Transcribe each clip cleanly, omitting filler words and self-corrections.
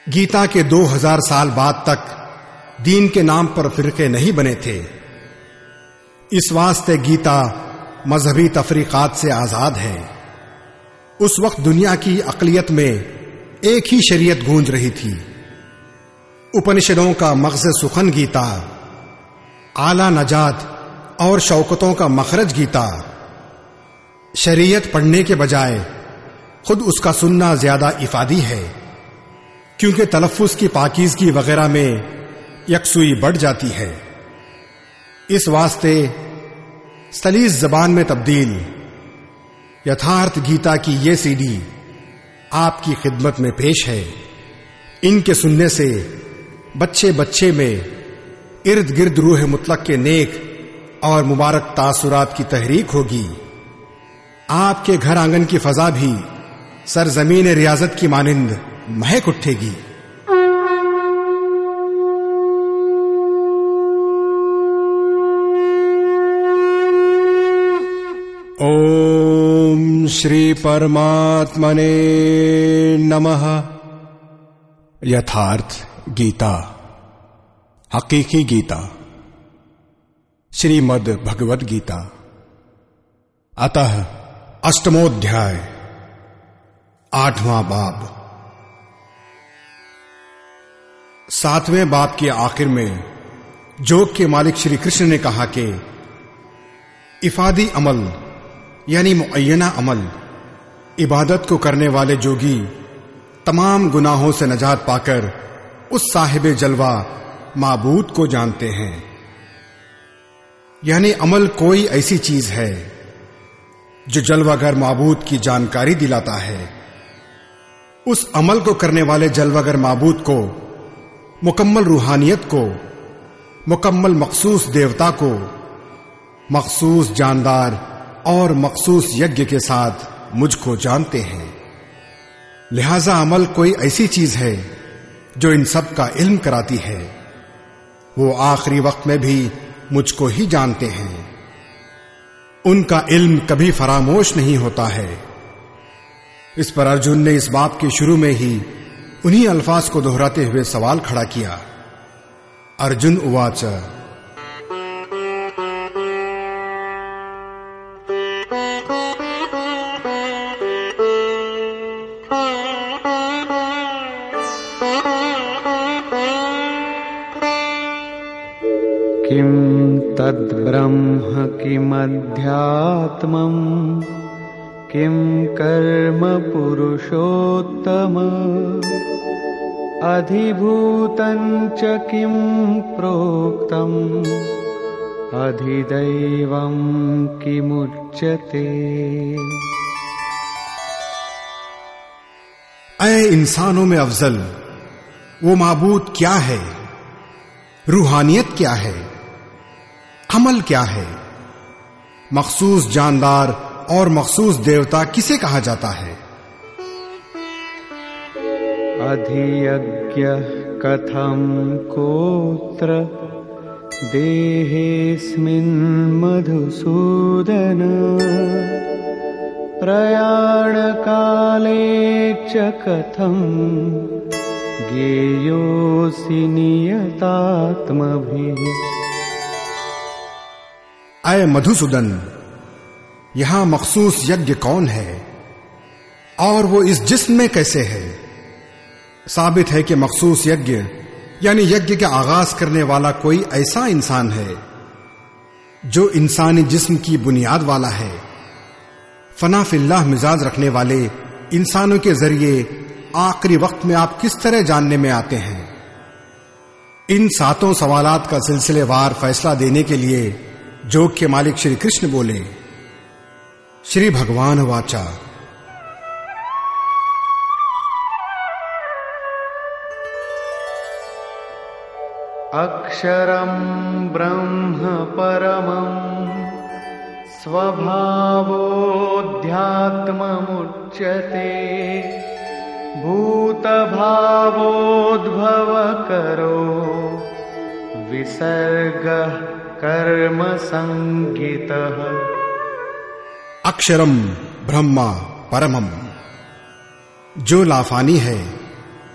गीता के 2000 साल बाद तक दीन के नाम पर फिरके नहीं बने थे। इस वास्ते गीता मजहबी तफरीकात से आजाद है। उस वक्त दुनिया की अक़लियत में एक ही शरीयत गूंज रही थी। उपनिषदों का मग़ज़ सुखन गीता, आला नजात और शौकतों का मखरज गीता। शरीयत पढ़ने के बजाय खुद उसका सुनना ज्यादा इफादी है, क्योंकि तलफ़्फ़ुज़ की पाकीज़गी वगैरह में यकसुई बढ़ जाती है। इस वास्ते सलीस जबान में तब्दील यथार्थ गीता की ये सीडी आपकी खिदमत में पेश है। इनके सुनने से बच्चे बच्चे में इर्द गिर्द रूह मुतलक के नेक और मुबारक तासुरात की तहरीक होगी। आपके घर आंगन की फजा भी सरजमीन रियाजत की मानिंद महक उठेगी। ओम श्री परमात्मने नमः। यथार्थ गीता, हकीकी गीता, श्रीमद् भगवद गीता। अतः अष्टमोध्याय, 8वां बाब। 7वें बाब के आखिर में जोग के मालिक श्री कृष्ण ने कहा कि इफादी अमल यानी मुअय्यना अमल, इबादत को करने वाले जोगी तमाम गुनाहों से नजात पाकर उस साहिब जलवा माबूद को जानते हैं। यानी अमल कोई ऐसी चीज है जो जलवागर माबूद की जानकारी दिलाता है। उस अमल को करने वाले जलवागर माबूद को, मुकम्मल रूहानियत को, मुकम्मल मखसूस देवता को, मखसूस जानदार और मखसूस यज्ञ के साथ मुझको जानते हैं। लिहाजा अमल कोई ऐसी चीज है जो इन सब का इल्म कराती है। वो आखिरी वक्त में भी मुझको ही जानते हैं। उनका इल्म कभी फरामोश नहीं होता है। इस पर अर्जुन ने इस बात के शुरू में ही उन्हीं अल्फाज को दोहराते हुए सवाल खड़ा किया। अर्जुन उवाच किम तद्ब्रह्म किमध्यात्मम् किम कर्म पुरुषोत्तम अधिभूतं च किम प्रोक्तम् अधिदैवं किमुच्यते। ऐ इंसानों में अफजल, वो माबूद क्या है? रूहानियत क्या है? अमल क्या है? मखसूस जानदार और मखसूस देवता किसे कहा जाता है? अधियज्ञ कथम कोत्र देहेऽस्मिन् मधुसूदन प्रयाण काले च कथम ज्ञेयोऽसि नियतात्मभिः। ऐ मधुसूदन, यहां मखसूस यज्ञ कौन है और वो इस जिस्म में कैसे है? साबित है कि मखसूस यज्ञ यानी यज्ञ के आगाज करने वाला कोई ऐसा इंसान है जो इंसानी जिस्म की बुनियाद वाला है। फना फिल्लाह मिजाज रखने वाले इंसानों के जरिए आखिरी वक्त में आप किस तरह जानने में आते हैं? इन 7 सवालात का सिलसिलेवार फैसला देने के लिए जोग के मालिक श्री कृष्ण बोले। श्री भगवान वाचा अक्षरं ब्रह्म परमं स्वभावोऽध्यात्ममुच्यते भूतभावोद्भवकरो विसर्गः कर्म संगितः। अक्षरम ब्रह्मा परमम, जो लाफानी है,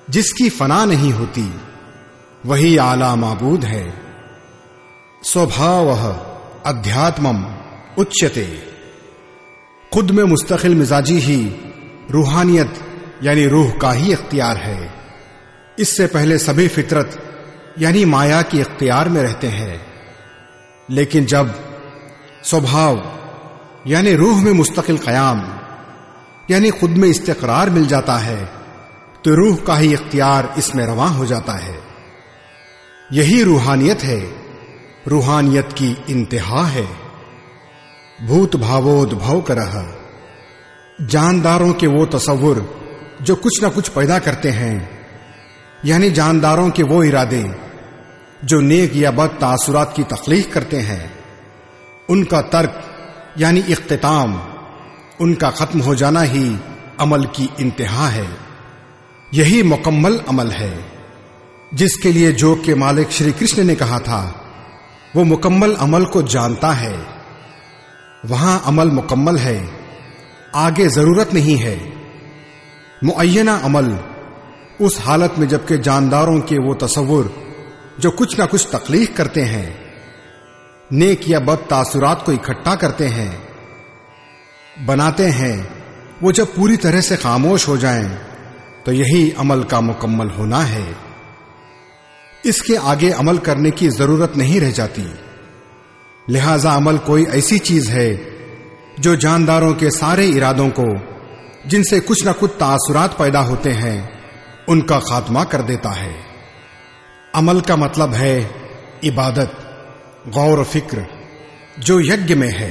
जिसकी फना नहीं होती, वही आला माबूद है। स्वभावः अध्यात्मम उच्यते। खुद में मुस्तकिल मिजाजी ही रूहानियत यानी रूह का ही इख्तियार है। इससे पहले सभी फितरत यानी माया की इख्तियार में रहते हैं, लेकिन जब स्वभाव यानी रूह में मुस्तकिल कयाम यानी खुद में इस्तिक़रार मिल जाता है, तो रूह का ही इख्तियार इसमें रवां हो जाता है। यही रूहानियत है, रूहानियत की इंतहा है। भूत भावोद्भव करह, जानदारों के वो तसव्वुर जो कुछ ना कुछ पैदा करते हैं, यानी जानदारों के वो इरादे जो नेक या बद तासुरात की तख्लीक करते हैं, उनका तर्क यानी इख्तिताम, उनका खत्म हो जाना ही अमल की इंतहा है। यही मुकम्मल अमल है, जिसके लिए जोग के मालिक श्री कृष्ण ने कहा था, वो मुकम्मल अमल को जानता है। वहां अमल मुकम्मल है, आगे जरूरत नहीं है। मुअय्यना अमल उस हालत में जबकि जानदारों के वो तसव्वुर जो कुछ ना कुछ तख्लीक करते हैं, नेक या बद तासुरात को इकट्ठा करते हैं, बनाते हैं, वो जब पूरी तरह से खामोश हो जाएं, तो यही अमल का मुकम्मल होना है। इसके आगे अमल करने की जरूरत नहीं रह जाती। लिहाजा अमल कोई ऐसी चीज है जो जानदारों के सारे इरादों को, जिनसे कुछ ना कुछ तासुरात पैदा होते हैं, उनका खात्मा कर देता है। अमल का मतलब है इबादत, गौर फिक्र, जो यज्ञ में है।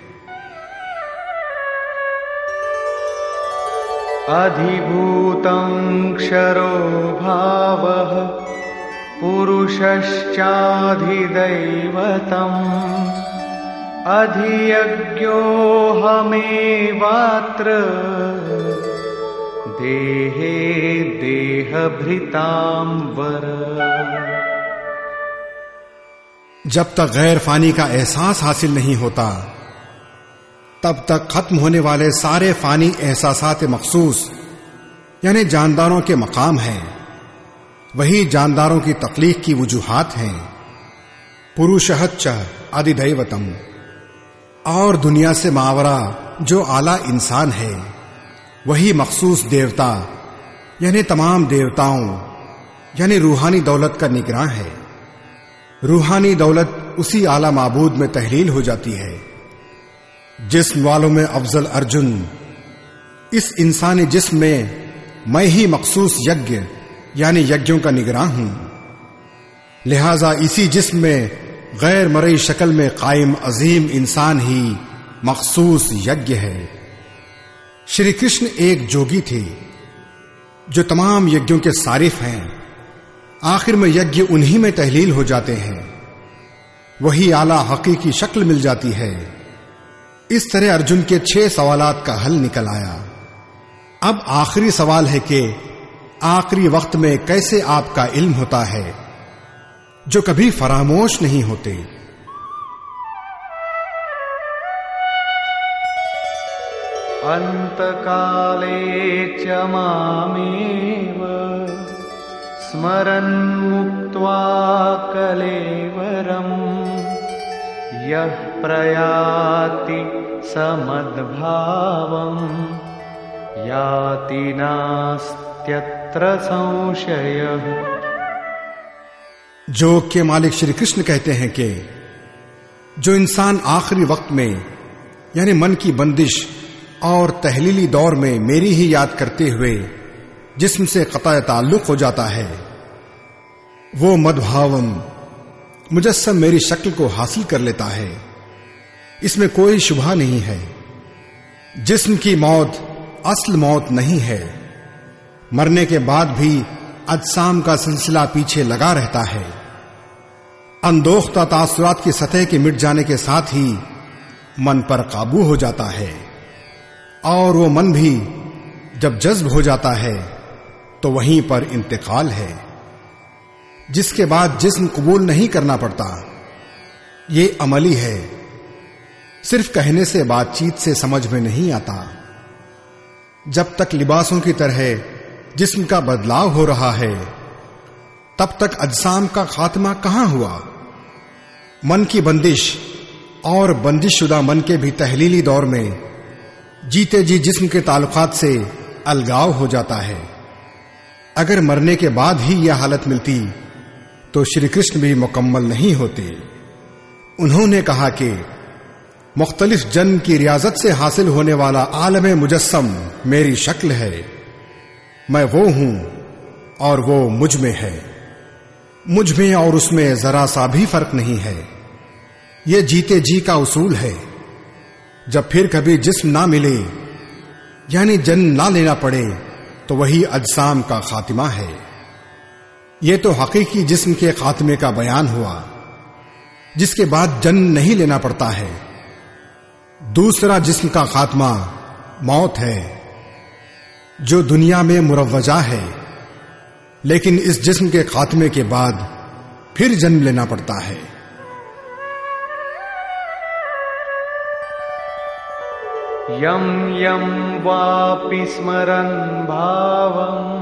अधिभूतं क्षरो भावः पुरुषश्चाधिदैवतम् अधियज्ञोऽहमेवात्र देहे देहभृतां वर। जब तक गैर फानी का एहसास हासिल नहीं होता, तब तक खत्म होने वाले सारे फानी एहसासात मखसूस यानी जानदारों के मकाम हैं। वही जानदारों की तख्लीक की वजूहात हैं। पुरुषश्च अधिदैवतम्, और दुनिया से मावरा जो आला इंसान है, वही मखसूस देवता यानी तमाम देवताओं यानी रूहानी दौलत का निगरान है। रूहानी दौलत उसी आला माबूद में तहलील हो जाती है। जिस्म वालों में अफजल अर्जुन, इस इंसानी जिस्म में मैं ही मखसूस यज्ञ यानी यज्ञों का निगरान हूं। लिहाजा इसी जिस्म में गैर मरई शक्ल में कायम अजीम इंसान ही मखसूस यज्ञ है। श्री कृष्ण एक जोगी थे जो तमाम यज्ञों के सारिफ हैं। आखिर में यज्ञ उन्हीं में तहलील हो जाते हैं, वही आला हकीकी शक्ल मिल जाती है। इस तरह अर्जुन के 6 सवालात का हल निकल आया। अब आखिरी सवाल है कि आखिरी वक्त में कैसे आपका इल्म होता है जो कभी फरामोश नहीं होते। अंतकाले च मामेव स्मरन् मुक्त्वा कलेवरम् यः प्रयाति समद्भावम् याति नास्त्यत्र संशयः। जोग के मालिक श्री कृष्ण कहते हैं कि जो इंसान आखिरी वक्त में यानी मन की बंदिश और तहलीली दौर में मेरी ही याद करते हुए जिस्म से क़ता ताल्लुक हो जाता है, वो मद्भावम मुजस्सम मेरी शक्ल को हासिल कर लेता है। इसमें कोई शुबहा नहीं है। जिस्म की मौत असल मौत नहीं है। मरने के बाद भी अजसाम का सिलसिला पीछे लगा रहता है। अनदोख्ता तासुरात की सतह के मिट जाने के साथ ही मन पर काबू हो जाता है, और वो मन भी जब जज्ब हो जाता है तो वहीं पर इंतकाल है, जिसके बाद जिस्म कबूल नहीं करना पड़ता। ये अमली है, सिर्फ कहने से बातचीत से समझ में नहीं आता। जब तक लिबासों की तरह जिस्म का बदलाव हो रहा है, तब तक अजसाम का खात्मा कहां हुआ? मन की बंदिश और बंदिशशुदा मन के भी तहलीली दौर में जीते जी जिस्म के ताल्लुकात से अलगाव हो जाता है। अगर मरने के बाद ही यह हालत मिलती तो श्री कृष्ण भी मुकम्मल नहीं होते। उन्होंने कहा कि मुख्तलिफ जन्म की रियाजत से हासिल होने वाला आलम मुजस्सम मेरी शक्ल है, मैं वो हूं और वो मुझ में है, मुझ में और उसमें जरा सा भी फर्क नहीं है। ये जीते जी का उसूल है। जब फिर कभी जिस्म ना मिले यानी जन्म ना लेना पड़े तो वही अजसाम का खातिमा है। ये तो हकीकी जिस्म के खात्मे का बयान हुआ, जिसके बाद जन्म नहीं लेना पड़ता है। दूसरा जिस्म का खात्मा मौत है, जो दुनिया में मुरव्वजा है, लेकिन इस जिस्म के खात्मे के बाद फिर जन्म लेना पड़ता है। यम यम वापि स्मरन् भावम्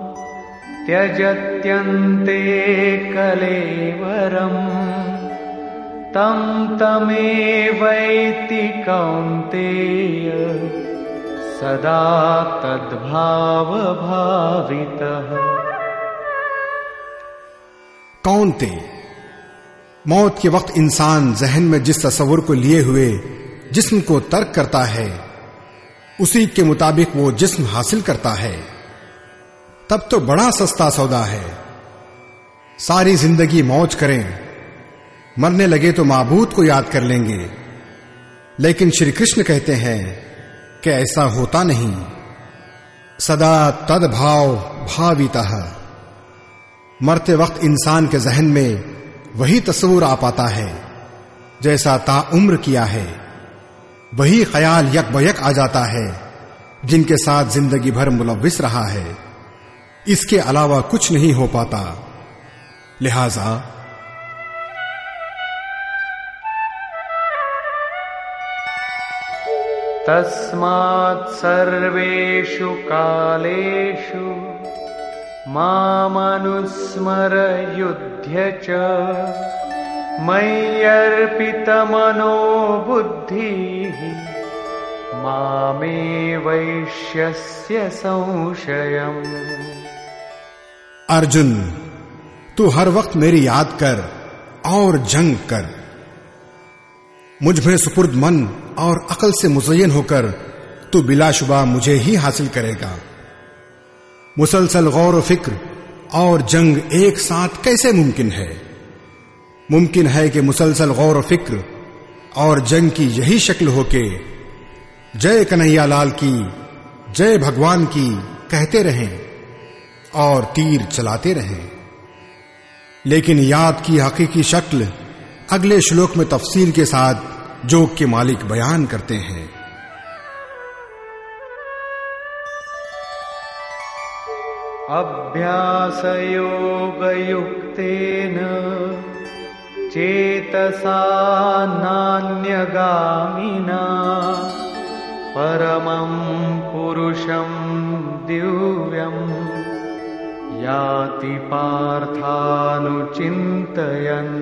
त्यजत्यन्ते कलेवरम् तं तमेवैति कौन्तेय सदा तद्भाव भावितः। कौन्ते, मौत के वक्त इंसान जहन में जिस तस्वुर को लिए हुए जिस्म को तर्क करता है, उसी के मुताबिक वो जिस्म हासिल करता है। तब तो बड़ा सस्ता सौदा है। सारी जिंदगी मौज करें, मरने लगे तो माबूद को याद कर लेंगे। लेकिन श्री कृष्ण कहते हैं कि ऐसा होता नहीं। सदा तद्भाव भावितः, मरते वक्त इंसान के जहन में वही तस्वुर आ पाता है जैसा ताउम्र किया है। वही ख्याल यक बयक आ जाता है जिनके साथ जिंदगी भर मुलव्विस रहा है। इसके अलावा कुछ नहीं हो पाता। लिहाजा तस्मात् सर्वेषु कालेषु मामनुस्मर युध्य च मय्यर्पितमनो बुद्धिः मामे वैश्यस्य संशयम्। अर्जुन, तू हर वक्त मेरी याद कर और जंग कर। मुझ में सुपुर्द मन और अकल से मुज़य्यन होकर तू बिलाशुबा मुझे ही हासिल करेगा। मुसलसल गौर व फिक्र और जंग एक साथ कैसे मुमकिन है? मुमकिन है कि मुसलसल गौर व फिक्र और जंग की यही शक्ल हो के जय कन्हैया लाल की, जय भगवान की कहते रहें और तीर चलाते रहें। लेकिन याद की हकीकी शक्ल अगले श्लोक में तफसील के साथ जोग के मालिक बयान करते हैं। अभ्यास योग युक्तेन चेतसा नान्यगामिना परमं पुरुषं दिव्यं याति पार्थानुचिन्तयन्।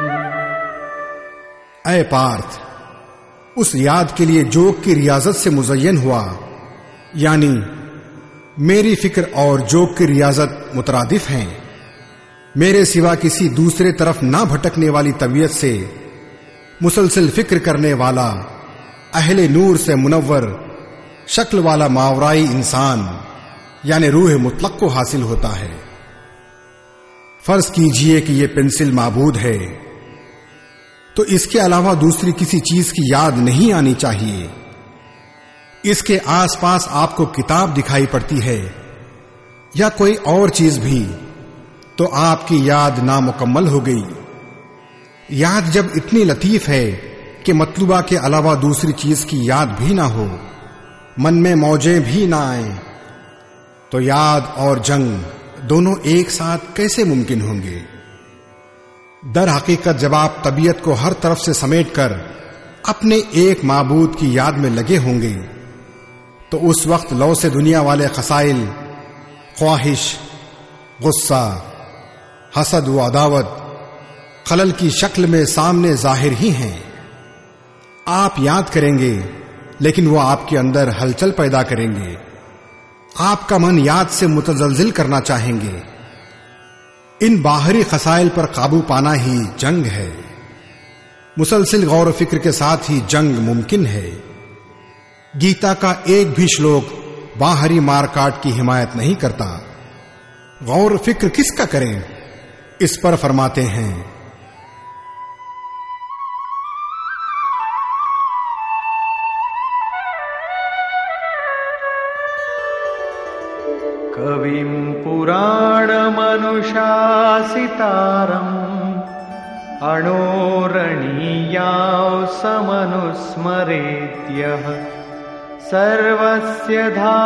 ऐ पार्थ, उस याद के लिए जोग की रियाजत से मुज़य्यन हुआ, यानी मेरी फिक्र और जोग की रियाजत मुतरादिफ हैं। मेरे सिवा किसी दूसरे तरफ ना भटकने वाली तबीयत से मुसलसल फिक्र करने वाला अहले नूर से मुनव्वर शक्ल वाला मावराई इंसान यानी रूह मुतलक को हासिल होता है। फर्ज कीजिए कि यह पेंसिल माबूद है, तो इसके अलावा दूसरी किसी चीज की याद नहीं आनी चाहिए। इसके आसपास आपको किताब दिखाई पड़ती है या कोई और चीज भी, तो आपकी याद नामुकम्मल हो गई। याद जब इतनी लतीफ है कि मतलूबा के अलावा दूसरी चीज की याद भी ना हो, मन में मौजें भी ना आए, तो याद और जंग दोनों एक साथ कैसे मुमकिन होंगे? दर हकीकत जब आप तबीयत को हर तरफ से समेटकर अपने एक माबूद की याद में लगे होंगे, तो उस वक्त लौ से दुनिया वाले खसाइल ख्वाहिश, गुस्सा, हसद व अदावत खलल की शक्ल में सामने जाहिर ही हैं। आप याद करेंगे लेकिन वो आपके अंदर हलचल पैदा करेंगे। आपका मन याद से मुतजलजिल करना चाहेंगे। इन बाहरी खसाइल पर काबू पाना ही जंग है। मुसलसिल गौर फिक्र के साथ ही जंग मुमकिन है। गीता का एक भी श्लोक बाहरी मारकाट की हिमायत नहीं करता। गौर फिक्र किसका करें, इस पर फरमाते हैं, कविं पुराणमनुशासितारम् अणोरणीयां समनुस्मरेद्यः सर्वस्य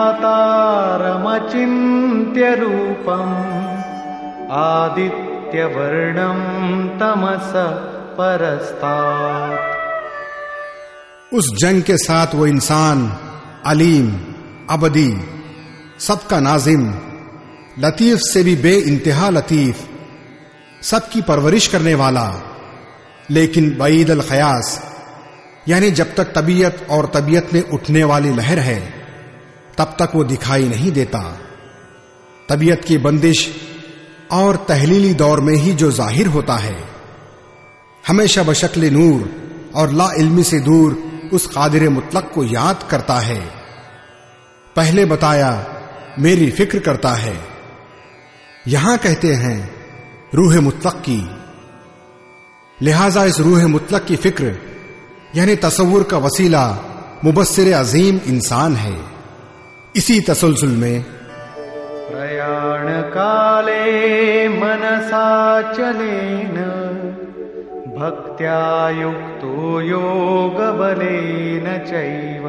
धातारमचिन्त्य रूपम् आदित्यवर्णं तमसः परस्तात्। उस जंग के साथ वो इंसान अलीम, अबदी, सबका नाजिम, लतीफ से भी बे इंतहा लतीफ, सबकी परवरिश करने वाला, लेकिन बईद अल खयास यानी जब तक तबीयत और तबीयत में उठने वाली लहर है तब तक वो दिखाई नहीं देता। तबीयत की बंदिश और तहलीली दौर में ही जो जाहिर होता है, हमेशा बशक्ल नूर और ला इल्मी से दूर उस कादिर मुतलक को याद करता है। पहले बताया मेरी फिक्र करता है, यहां कहते हैं रूह मुतलक की। लिहाजा इस रूह मुतलक की फिक्र यानी तसव्वुर का वसीला मुबस्सिर अजीम इंसान है। इसी तसलसल में प्रयाण काले मनसा चलेन भक्त्या युक्तो योग बलेन चैव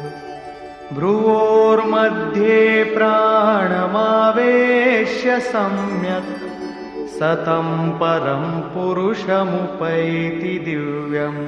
भ्रुवोर्मध्ये प्राणमावेश्य सम्यक् सतं परं पुरुषमुपैति दिव्यम्।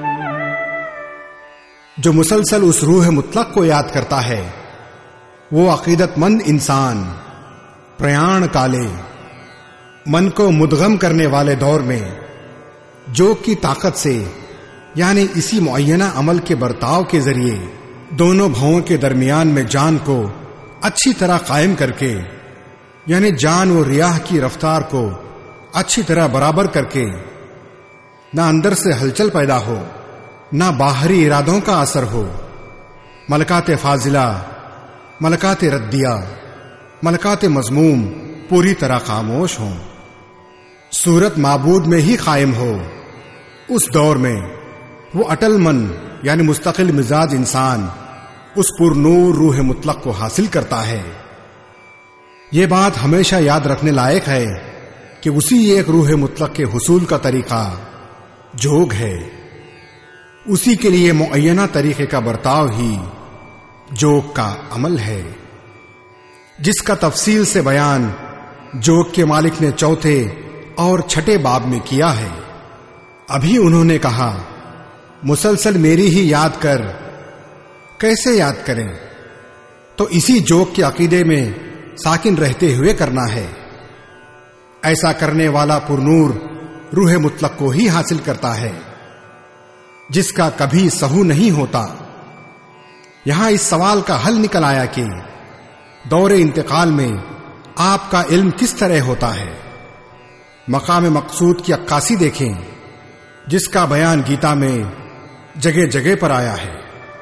जो मुसलसल उस रूह मुतलक को याद करता है वो अकीदतमंद इंसान प्रयाण काले, मन को मुदगम करने वाले दौर में जोग की ताकत से यानी इसी मुअय्यना अमल के बर्ताव के जरिए दोनों भावों के दरमियान में जान को अच्छी तरह कायम करके यानी जान और रियाह की रफ्तार को अच्छी तरह बराबर करके ना अंदर से हलचल पैदा हो ना बाहरी इरादों का असर हो, मलकाते फाजिला, मलकाते रद्दिया, मलकाते मजमूम पूरी तरह खामोश हों, सूरत माबूद में ही कायम हो। उस दौर में वो अटल मन यानी मुस्तकिल मिजाज इंसान उस पुरनूर रूह मुतलक को हासिल करता है। ये बात हमेशा याद रखने लायक है कि उसी एक रूह मुतलक के हुसूल का तरीका जोग है। उसी के लिए मुअय्यना तरीके का बर्ताव ही जोग का अमल है, जिसका तफसील से बयान जोग के मालिक ने चौथे और छठे बाब में किया है। अभी उन्होंने कहा मुसलसल मेरी ही याद कर। कैसे याद करें? तो इसी जोग के अकीदे में साकिन रहते हुए करना है। ऐसा करने वाला पुरनूर रूह मुतलक को ही हासिल करता है, जिसका कभी सहू नहीं होता। यहां इस सवाल का हल निकल आया कि दौरे इंतकाल में आपका इल्म किस तरह होता है। मकाम मकसूद की अक्कासी देखें, जिसका बयान गीता में जगह जगह पर आया है।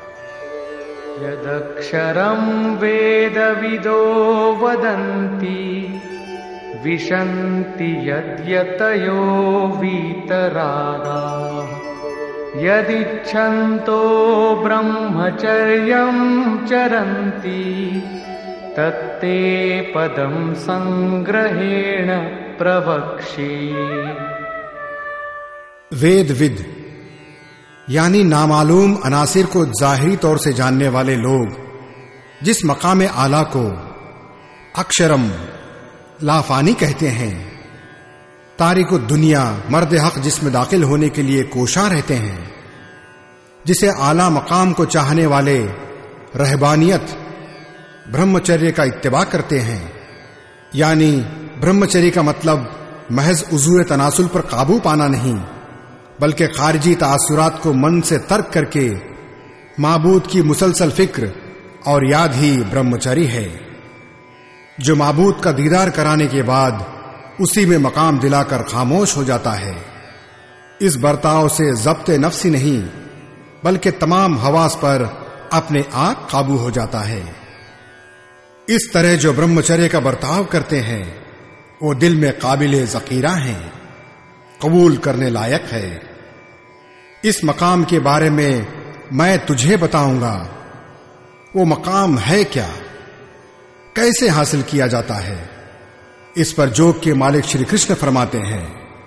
यदक्षरं वेदविदो वदन्ति विशन्ति यद्यतयो वीतरागाः यदिच्छन्तो ब्रह्मचर्यं चरन्ति तत्ते पदं संग्रहेण प्रवक्ष्ये। वेद विद यानी नामालूम अनासिर को जाहिरी तौर से जानने वाले लोग जिस मकाम आला को अक्षरम लाफानी कहते हैं, तारिक दुनिया मर्द हक जिसमें दाखिल होने के लिए कोशा रहते हैं, जिसे आला मकाम को चाहने वाले रहबानियत ब्रह्मचर्य का इत्तिबा करते हैं, यानी ब्रह्मचर्य का मतलब महज उज़ूए तनासुल पर काबू पाना नहीं, बल्कि खारिजी तासुरात को मन से तर्क करके माबूद की मुसलसल फिक्र और याद ही ब्रह्मचर्य है, जो माबूद का दीदार कराने के बाद उसी में मकाम दिलाकर खामोश हो जाता है। इस बर्ताव से ज़ब्ते नफ्सी नहीं, बल्कि तमाम हवास पर अपने आप काबू हो जाता है। इस तरह जो ब्रह्मचर्य का बर्ताव करते हैं वो दिल में काबिले ज़कीरा हैं, कबूल करने लायक है। इस मकाम के बारे में मैं तुझे बताऊंगा। वो मकाम है क्या, कैसे हासिल किया जाता है? इस पर जोग के मालिक श्री कृष्ण फरमाते हैं,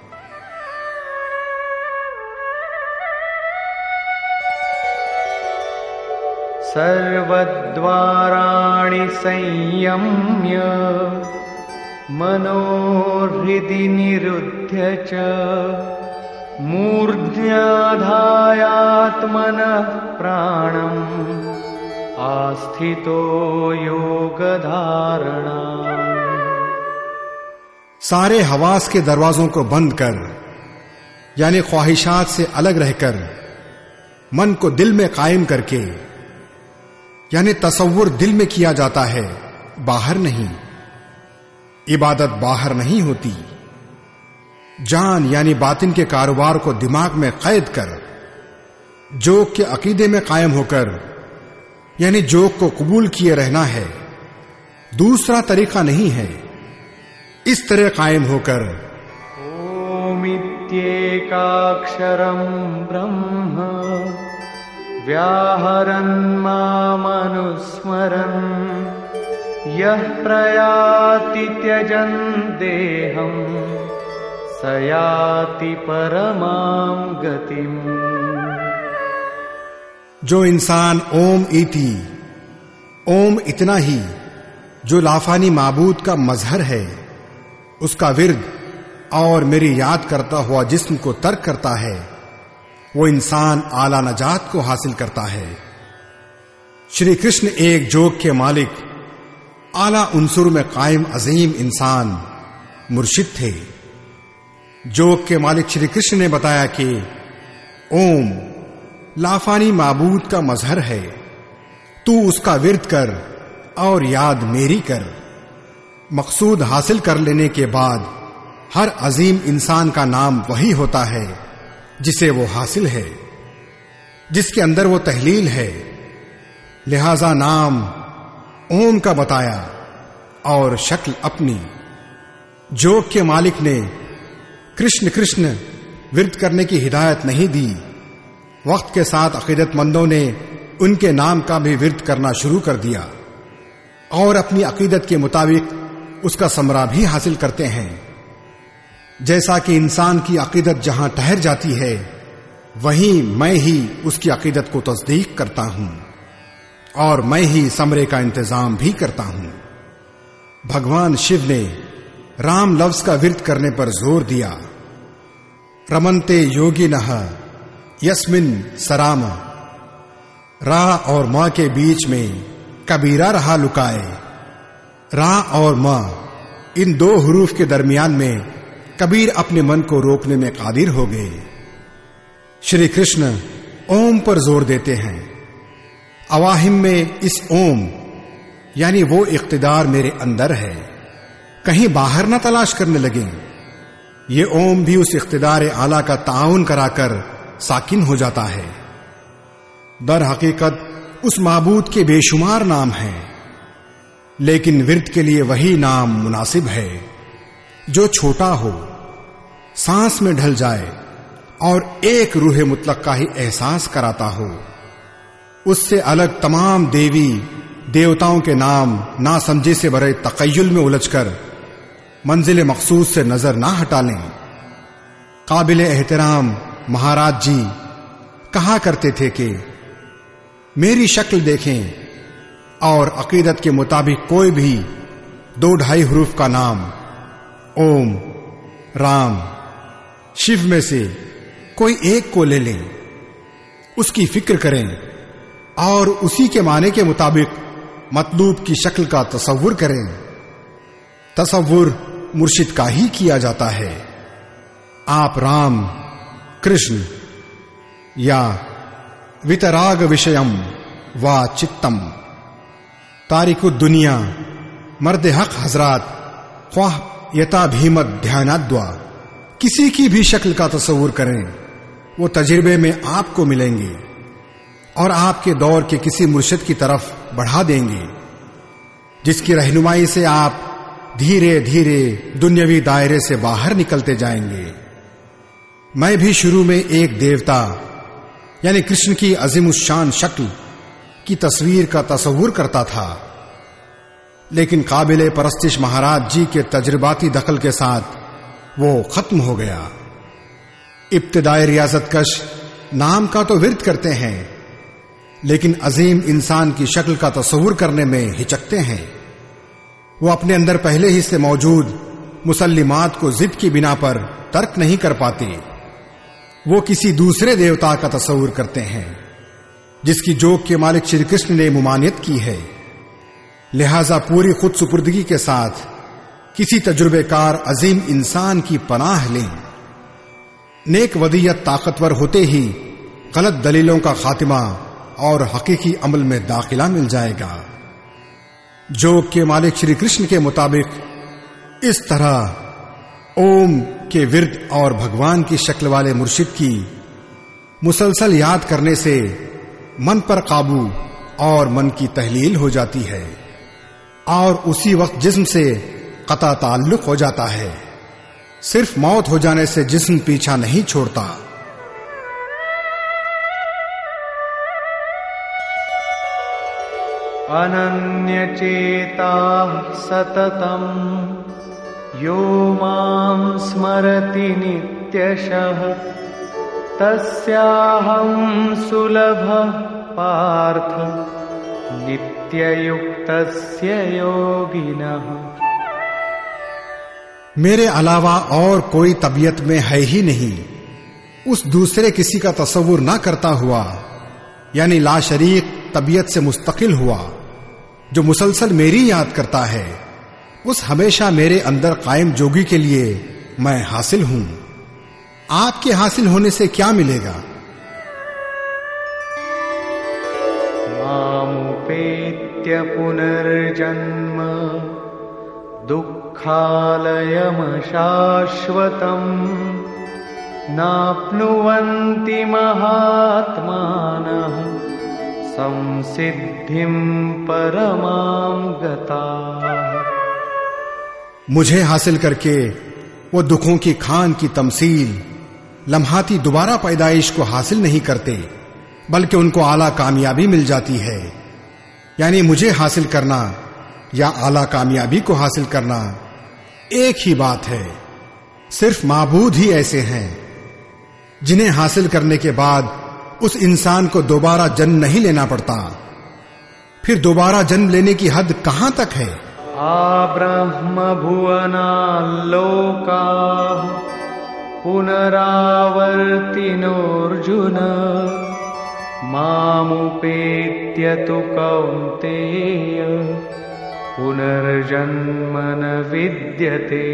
सर्वद्वाराणि संयम्य मनोहृदि निरुध्य च मूर्ध्याधायात्मनः प्राणम् आस्थितो योगधारणा। सारे हवास के दरवाजों को बंद कर, यानी ख्वाहिशात से अलग रहकर मन को दिल में कायम करके, यानी तसव्वुर दिल में किया जाता है, बाहर नहीं। इबादत बाहर नहीं होती। जान यानी बातिन के कारोबार को दिमाग में कैद कर, जोग के अकीदे में कायम होकर, यानी जोग को कबूल किए रहना है, दूसरा तरीका नहीं है। इस तरह कायम होकर ओमित्येकाक्षरं ब्रह्म व्याहरन् मामनुस्मरन् यः प्रयाति त्यजन् देहं स याति परमां गतिम्। जो इंसान ओम इति, ओम इतना ही, जो लाफानी माबूद का मजहर है, उसका विर्द और मेरी याद करता हुआ जिस्म को तर्क करता है, वो इंसान आला नजात को हासिल करता है। श्री कृष्ण एक जोग के मालिक, आला उन्सुर में कायम अजीम इंसान मुर्शिद थे। जोग के मालिक श्री कृष्ण ने बताया कि ओम लाफानी माबूद का मजहर है, तू उसका विर्द कर और याद मेरी कर। मकसूद हासिल कर लेने के बाद हर अजीम इंसान का नाम वही होता है जिसे वो हासिल है, जिसके अंदर वो तहलील है। लिहाजा नाम ओम का बताया और शक्ल अपनी। जोग के मालिक ने कृष्ण कृष्ण विर्द करने की हिदायत नहीं दी। वक्त के साथ अकीदतमंदों ने उनके नाम का भी विर्द करना शुरू कर दिया और अपनी अकीदत के मुताबिक उसका समरा भी हासिल करते हैं। जैसा कि इंसान की अकीदत जहां ठहर जाती है, वहीं मैं ही उसकी अकीदत को तस्दीक करता हूं और मैं ही समरे का इंतजाम भी करता हूं। भगवान शिव ने राम लफ्ज का विर्द करने पर जोर दिया। रमन्ते योगिनः यस्मिन सराम, रा और मां के बीच में कबीरा रहा लुकाए। रा और मां, इन दो हुरूफ के दरमियान में कबीर अपने मन को रोकने में कादिर हो गए। श्री कृष्ण ओम पर जोर देते हैं। अवाहिम में इस ओम यानी वो इख्तिदार मेरे अंदर है, कहीं बाहर ना तलाश करने लगे। ये ओम भी उस इख्तिदार आला का ताउन कराकर साकिन हो जाता है। दर हकीकत उस माबूद के बेशुमार नाम हैं, लेकिन विर्द के लिए वही नाम मुनासिब है जो छोटा हो, सांस में ढल जाए और एक रूह मुतलक का ही एहसास कराता हो। उससे अलग तमाम देवी देवताओं के नाम ना समझे से भरे तकय्युल में उलझकर मंजिल मकसूद से नजर ना हटा लें। काबिल एहतराम महाराज जी कहा करते थे कि मेरी शक्ल देखें और अकीदत के मुताबिक कोई भी 2-2.5 हुरूफ का नाम ओम, राम, शिव में से कोई एक को ले लें, उसकी फिक्र करें और उसी के माने के मुताबिक मतलूब की शक्ल का तसव्वुर करें। तसव्वुर मुर्शिद का ही किया जाता है। आप राम, कृष्ण या वितराग विषयम व चित्तम, तारिकुद दुनिया, मर्द हक हजरात, ख्वाह यता भीमत ध्यानाद्वा, किसी की भी शक्ल का तसव्वुर करें, वो तजुर्बे में आपको मिलेंगे और आपके दौर के किसी मुर्शिद की तरफ बढ़ा देंगे, जिसकी रहनुमाई से आप धीरे धीरे दुनियावी दायरे से बाहर निकलते जाएंगे। मैं भी शुरू में एक देवता यानी कृष्ण की अजीमुश्शान शक्ल की तस्वीर का तसव्वुर करता था, लेकिन काबिले परस्तिश महाराज जी के तजुर्बाती दखल के साथ वो खत्म हो गया। इब्तिदाई रियासतकश नाम का तो विर्द करते हैं, लेकिन अजीम इंसान की शक्ल का तसव्वुर करने में हिचकते हैं। वो अपने अंदर पहले ही से मौजूद मुसल्लिमात को जिद की बिना पर तर्क नहीं कर पाते। वो किसी दूसरे देवता का तसव्वुर करते हैं, जिसकी जोग के मालिक श्री कृष्ण ने मुमानियत की है। लिहाजा पूरी खुद सुपुर्दगी के साथ किसी तजुर्बेकार अजीम इंसान की पनाह लें। नेक वदीयत ताकतवर होते ही गलत दलीलों का खातिमा और हकीकी अमल में दाखिला मिल जाएगा। जोग के मालिक श्री कृष्ण के मुताबिक इस तरह ओम के विर्द और भगवान की शक्ल वाले मुर्शिद की मुसलसल याद करने से मन पर काबू और मन की तहलील हो जाती है और उसी वक्त जिस्म से कता ताल्लुक हो जाता है। सिर्फ मौत हो जाने से जिस्म पीछा नहीं छोड़ता। अनन्यचेता सततम यो मां स्मरति नित्यशः तस्याहं सुलभः पार्थ नित्ययुक्तस्य योगिनः। मेरे अलावा और कोई तबीयत में है ही नहीं उस दूसरे किसी का तसव्वुर ना करता हुआ, यानी लाशरीक तबीयत से मुस्तकिल हुआ, जो मुसलसल मेरी याद करता है, उस हमेशा मेरे अंदर कायम जोगी के लिए मैं हासिल हूं। आपके हासिल होने से क्या मिलेगा? मामुपेत्य पुनर्जन्म दुःखालयम शाश्वतम् नाप्नुवन्ति महात्मानः संसिद्धिं परमां गताः। मुझे हासिल करके वो दुखों की खान की तमसील, लम्हाती दोबारा पैदाइश को हासिल नहीं करते, बल्कि उनको आला कामयाबी मिल जाती है। यानी मुझे हासिल करना या आला कामयाबी को हासिल करना एक ही बात है। सिर्फ माबूद ही ऐसे हैं जिन्हें हासिल करने के बाद उस इंसान को दोबारा जन्म नहीं लेना पड़ता। फिर दोबारा जन्म लेने की हद कहां तक है? आब्रह्म भुवना लोका पुनरावर्तिनोऽर्जुन मामुपेत्य तु कौन्तेय पुनर्जन्म न विद्यते।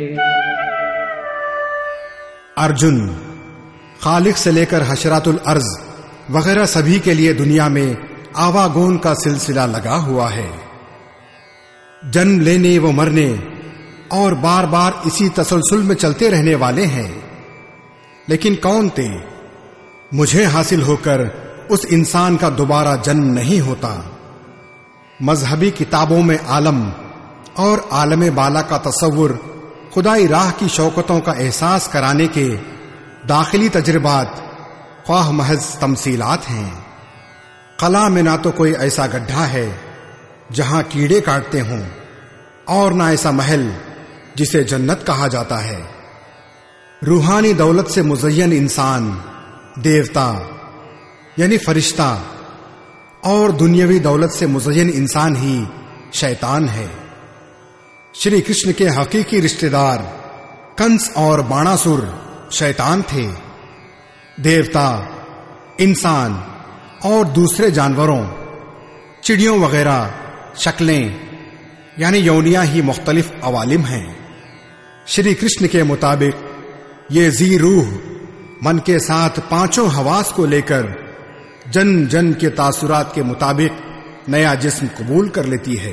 अर्जुन, खालिक से लेकर हशरातुल अर्ज वगैरह सभी के लिए दुनिया में आवागोन का सिलसिला लगा हुआ है। जन्म लेने व मरने और बार बार इसी तसलसल में चलते रहने वाले हैं। लेकिन कौन थे? मुझे हासिल होकर उस इंसान का दोबारा जन्म नहीं होता। मजहबी किताबों में आलम और आलम बाला का तसव्वुर खुदाई राह की शौकतों का एहसास कराने के दाखिली तजर्बात ख्वाह महज तमसीलात हैं। कला में ना तो कोई ऐसा गड्ढा है जहां कीड़े काटते हों, और ना ऐसा महल जिसे जन्नत कहा जाता है। रूहानी दौलत से मुज़य्यन इंसान देवता यानी फरिश्ता, और दुनियावी दौलत से मुज़य्यन इंसान ही शैतान है। श्री कृष्ण के हकीकी रिश्तेदार कंस और बाणासुर शैतान थे। देवता, इंसान और दूसरे जानवरों, चिड़ियों वगैरह शक्लें यानी यौनियां ही मुख्तलिफ अवालिम हैं। श्री कृष्ण के मुताबिक ये जी रूह मन के साथ पांचों हवास को लेकर जन जन के तासुरात के मुताबिक नया जिस्म कबूल कर लेती है।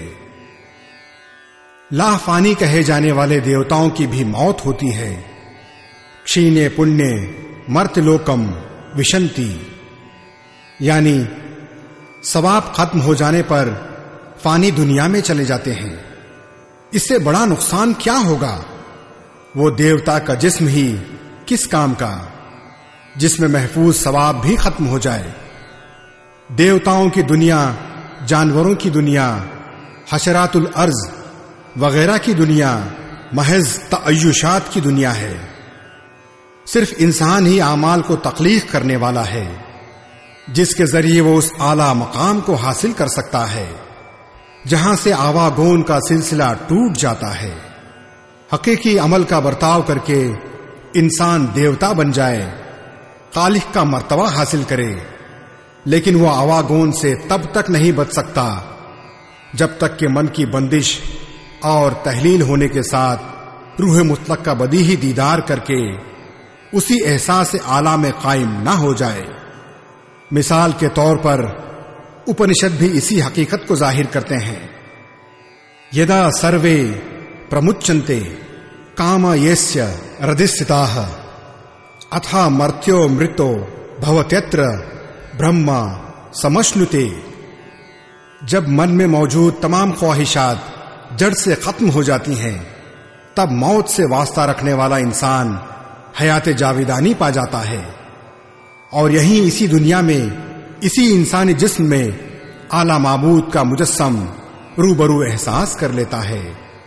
लाफानी कहे जाने वाले देवताओं की भी मौत होती है। क्षीणे पुण्य मर्त्यलोकम विशंति, यानी सवाब खत्म हो जाने पर फानी दुनिया में चले जाते हैं। इससे बड़ा नुकसान क्या होगा? वो देवता का जिस्म ही किस काम का, जिसमें महफूज सवाब भी खत्म हो जाए। देवताओं की दुनिया, जानवरों की दुनिया, हशरातुल अर्ज वगैरह की दुनिया महज तअय्युशात की दुनिया है। सिर्फ इंसान ही आमाल को तख्लीक करने वाला है, जिसके जरिए वो उस आला मकाम को हासिल कर सकता है जहां से आवागोन का सिलसिला टूट जाता है। हकीकी अमल का बर्ताव करके इंसान देवता बन जाए, खालिक का मर्तबा हासिल करे, लेकिन वो आवागोन से तब तक नहीं बच सकता जब तक कि मन की बंदिश और तहलील होने के साथ रूह मुतलक का बदीही दीदार करके उसी एहसास आला में कायम ना हो जाए। मिसाल के तौर पर उपनिषद भी इसी हकीकत को जाहिर करते हैं। यदा सर्वे प्रमुच्यन्ते काम येस्य हृदिस्थिताः अथा मर्त्यो मृतो भवत्यत्र ब्रह्म समश्नुते। जब मन में मौजूद तमाम ख्वाहिशात जड़ से खत्म हो जाती हैं, तब मौत से वास्ता रखने वाला इंसान हयात जाविदानी पा जाता है और यहीं इसी दुनिया में, इसी इंसानी जिस्म में आला माबूद का मुजस्सम रूबरू एहसास कर लेता है।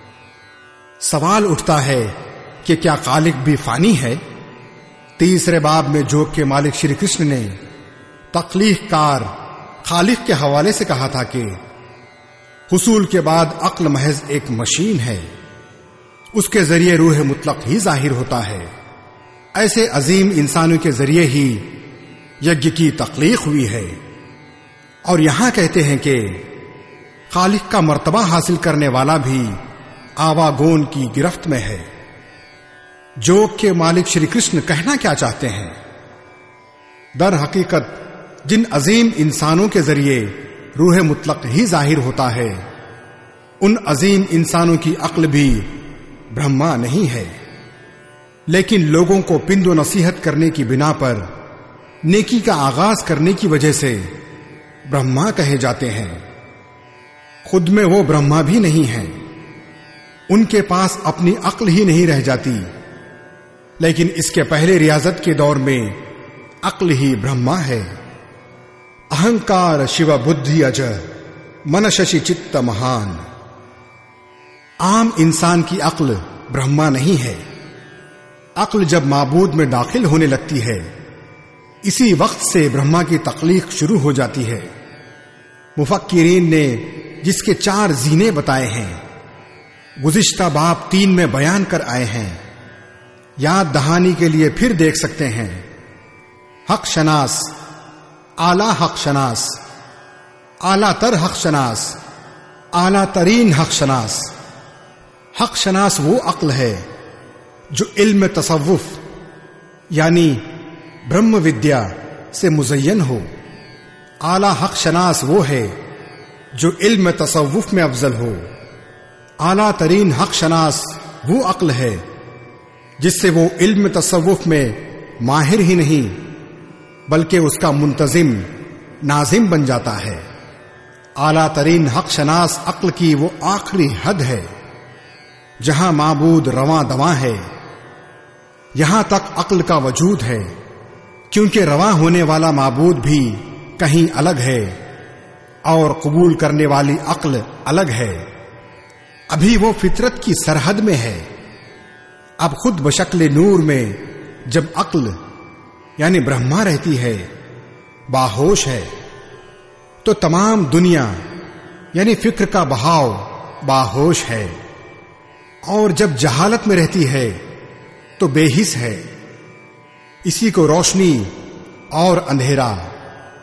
सवाल उठता है कि क्या खालिक भी फानी है? तीसरे बाब में जोग के मालिक श्री कृष्ण ने तख्लीक़कार खालिक के हवाले से कहा था कि हुसूल के बाद अक्ल महज एक मशीन है, उसके जरिए रूह मुतलक ही जाहिर होता है। ऐसे अजीम इंसानों के जरिए ही यज्ञ की तख्लीक हुई है। और यहां कहते हैं कि खालिक का मर्तबा हासिल करने वाला भी आवागोन की गिरफ्त में है। जोग के मालिक श्री कृष्ण कहना क्या चाहते हैं? दर हकीकत जिन अजीम इंसानों के जरिए रूह मुतलक ही जाहिर होता है, उन अजीम इंसानों की अक्ल भी ब्रह्मा नहीं है, लेकिन लोगों को पिंदो नसीहत करने की बिना पर नेकी का आगाज करने की वजह से ब्रह्मा कहे जाते हैं। खुद में वो ब्रह्मा भी नहीं है, उनके पास अपनी अक्ल ही नहीं रह जाती, लेकिन इसके पहले रियाजत के दौर में अक्ल ही ब्रह्मा है। अहंकार शिव बुद्धि अज मन शशि चित्त महान। आम इंसान की अक्ल ब्रह्मा नहीं है। अक्ल जब माबूद में दाखिल होने लगती है, इसी वक्त से ब्रह्मा की तख्लीक शुरू हो जाती है। मुफक्किरीन ने जिसके 4 जीने बताए हैं, गुज़िश्ता बाब 3 में बयान कर आए हैं। याद दहानी के लिए फिर देख सकते हैं। हक शनास, आला हक शनास, आला तर हक शनास, आला तरीन हक शनास। हक शनास वो अक्ल है जो इल्म तसव्वुफ यानी ब्रह्म विद्या से मुज़य्यन हो। आला हक शनास वो है जो इल्म तसव्वुफ में अफजल हो। आला तरीन हक शनास वो अक्ल है जिससे वो इल्म तसव्वुफ में माहिर ही नहीं बल्कि उसका मुंतजिम नाजिम बन जाता है। आला तरीन हक शनास अक्ल की वो आखिरी हद है जहां माबूद रवां दवां है। यहां तक अक्ल का वजूद है, क्योंकि रवां होने वाला माबूद भी कहीं अलग है और कबूल करने वाली अक्ल अलग है। अभी वो फितरत की सरहद में है। अब खुद बशक्ल नूर में जब अक्ल यानी ब्रह्मा रहती है, बाहोश है, तो तमाम दुनिया यानी फिक्र का बहाव बाहोश है। और जब जहालत में रहती है तो बेहिस है। इसी को रोशनी और अंधेरा,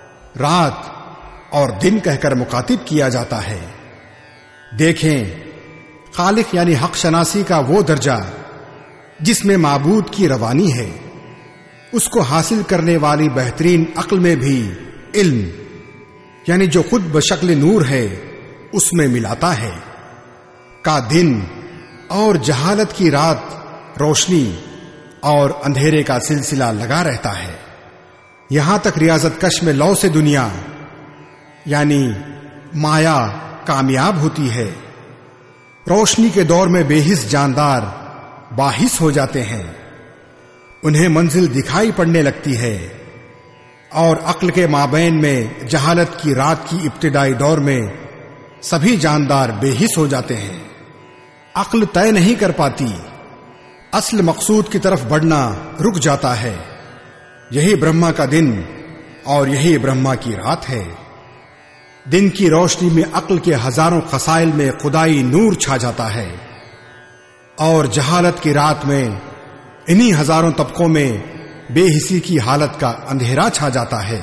रात और दिन कहकर मुखातिब किया जाता है। देखें खालिक यानी हक शनासी का वो दर्जा जिसमें माबूद की रवानी है, उसको हासिल करने वाली बेहतरीन अक्ल में भी इल्म यानी जो खुद बशक्ल नूर है उसमें मिलाता है, का दिन और जहालत की रात रोशनी और अंधेरे का सिलसिला लगा रहता है। यहां तक रियाजत कश में लौ से दुनिया यानी माया कामयाब होती है। रोशनी के दौर में बेहिस जानदार बाहिस हो जाते हैं, उन्हें मंजिल दिखाई पड़ने लगती है, और अक्ल के माबैन में जहालत की रात की इब्तिदाई दौर में सभी जानदार बेहिस हो जाते हैं। अक्ल तय नहीं कर पाती, असल मकसूद की तरफ बढ़ना रुक जाता है। यही ब्रह्मा का दिन और यही ब्रह्मा की रात है। दिन की रोशनी में अक्ल के हजारों खसाइल में खुदाई नूर छा जाता है, और जहालत की रात में इन्हीं हजारों तबकों में बेहिसी की हालत का अंधेरा छा जाता है।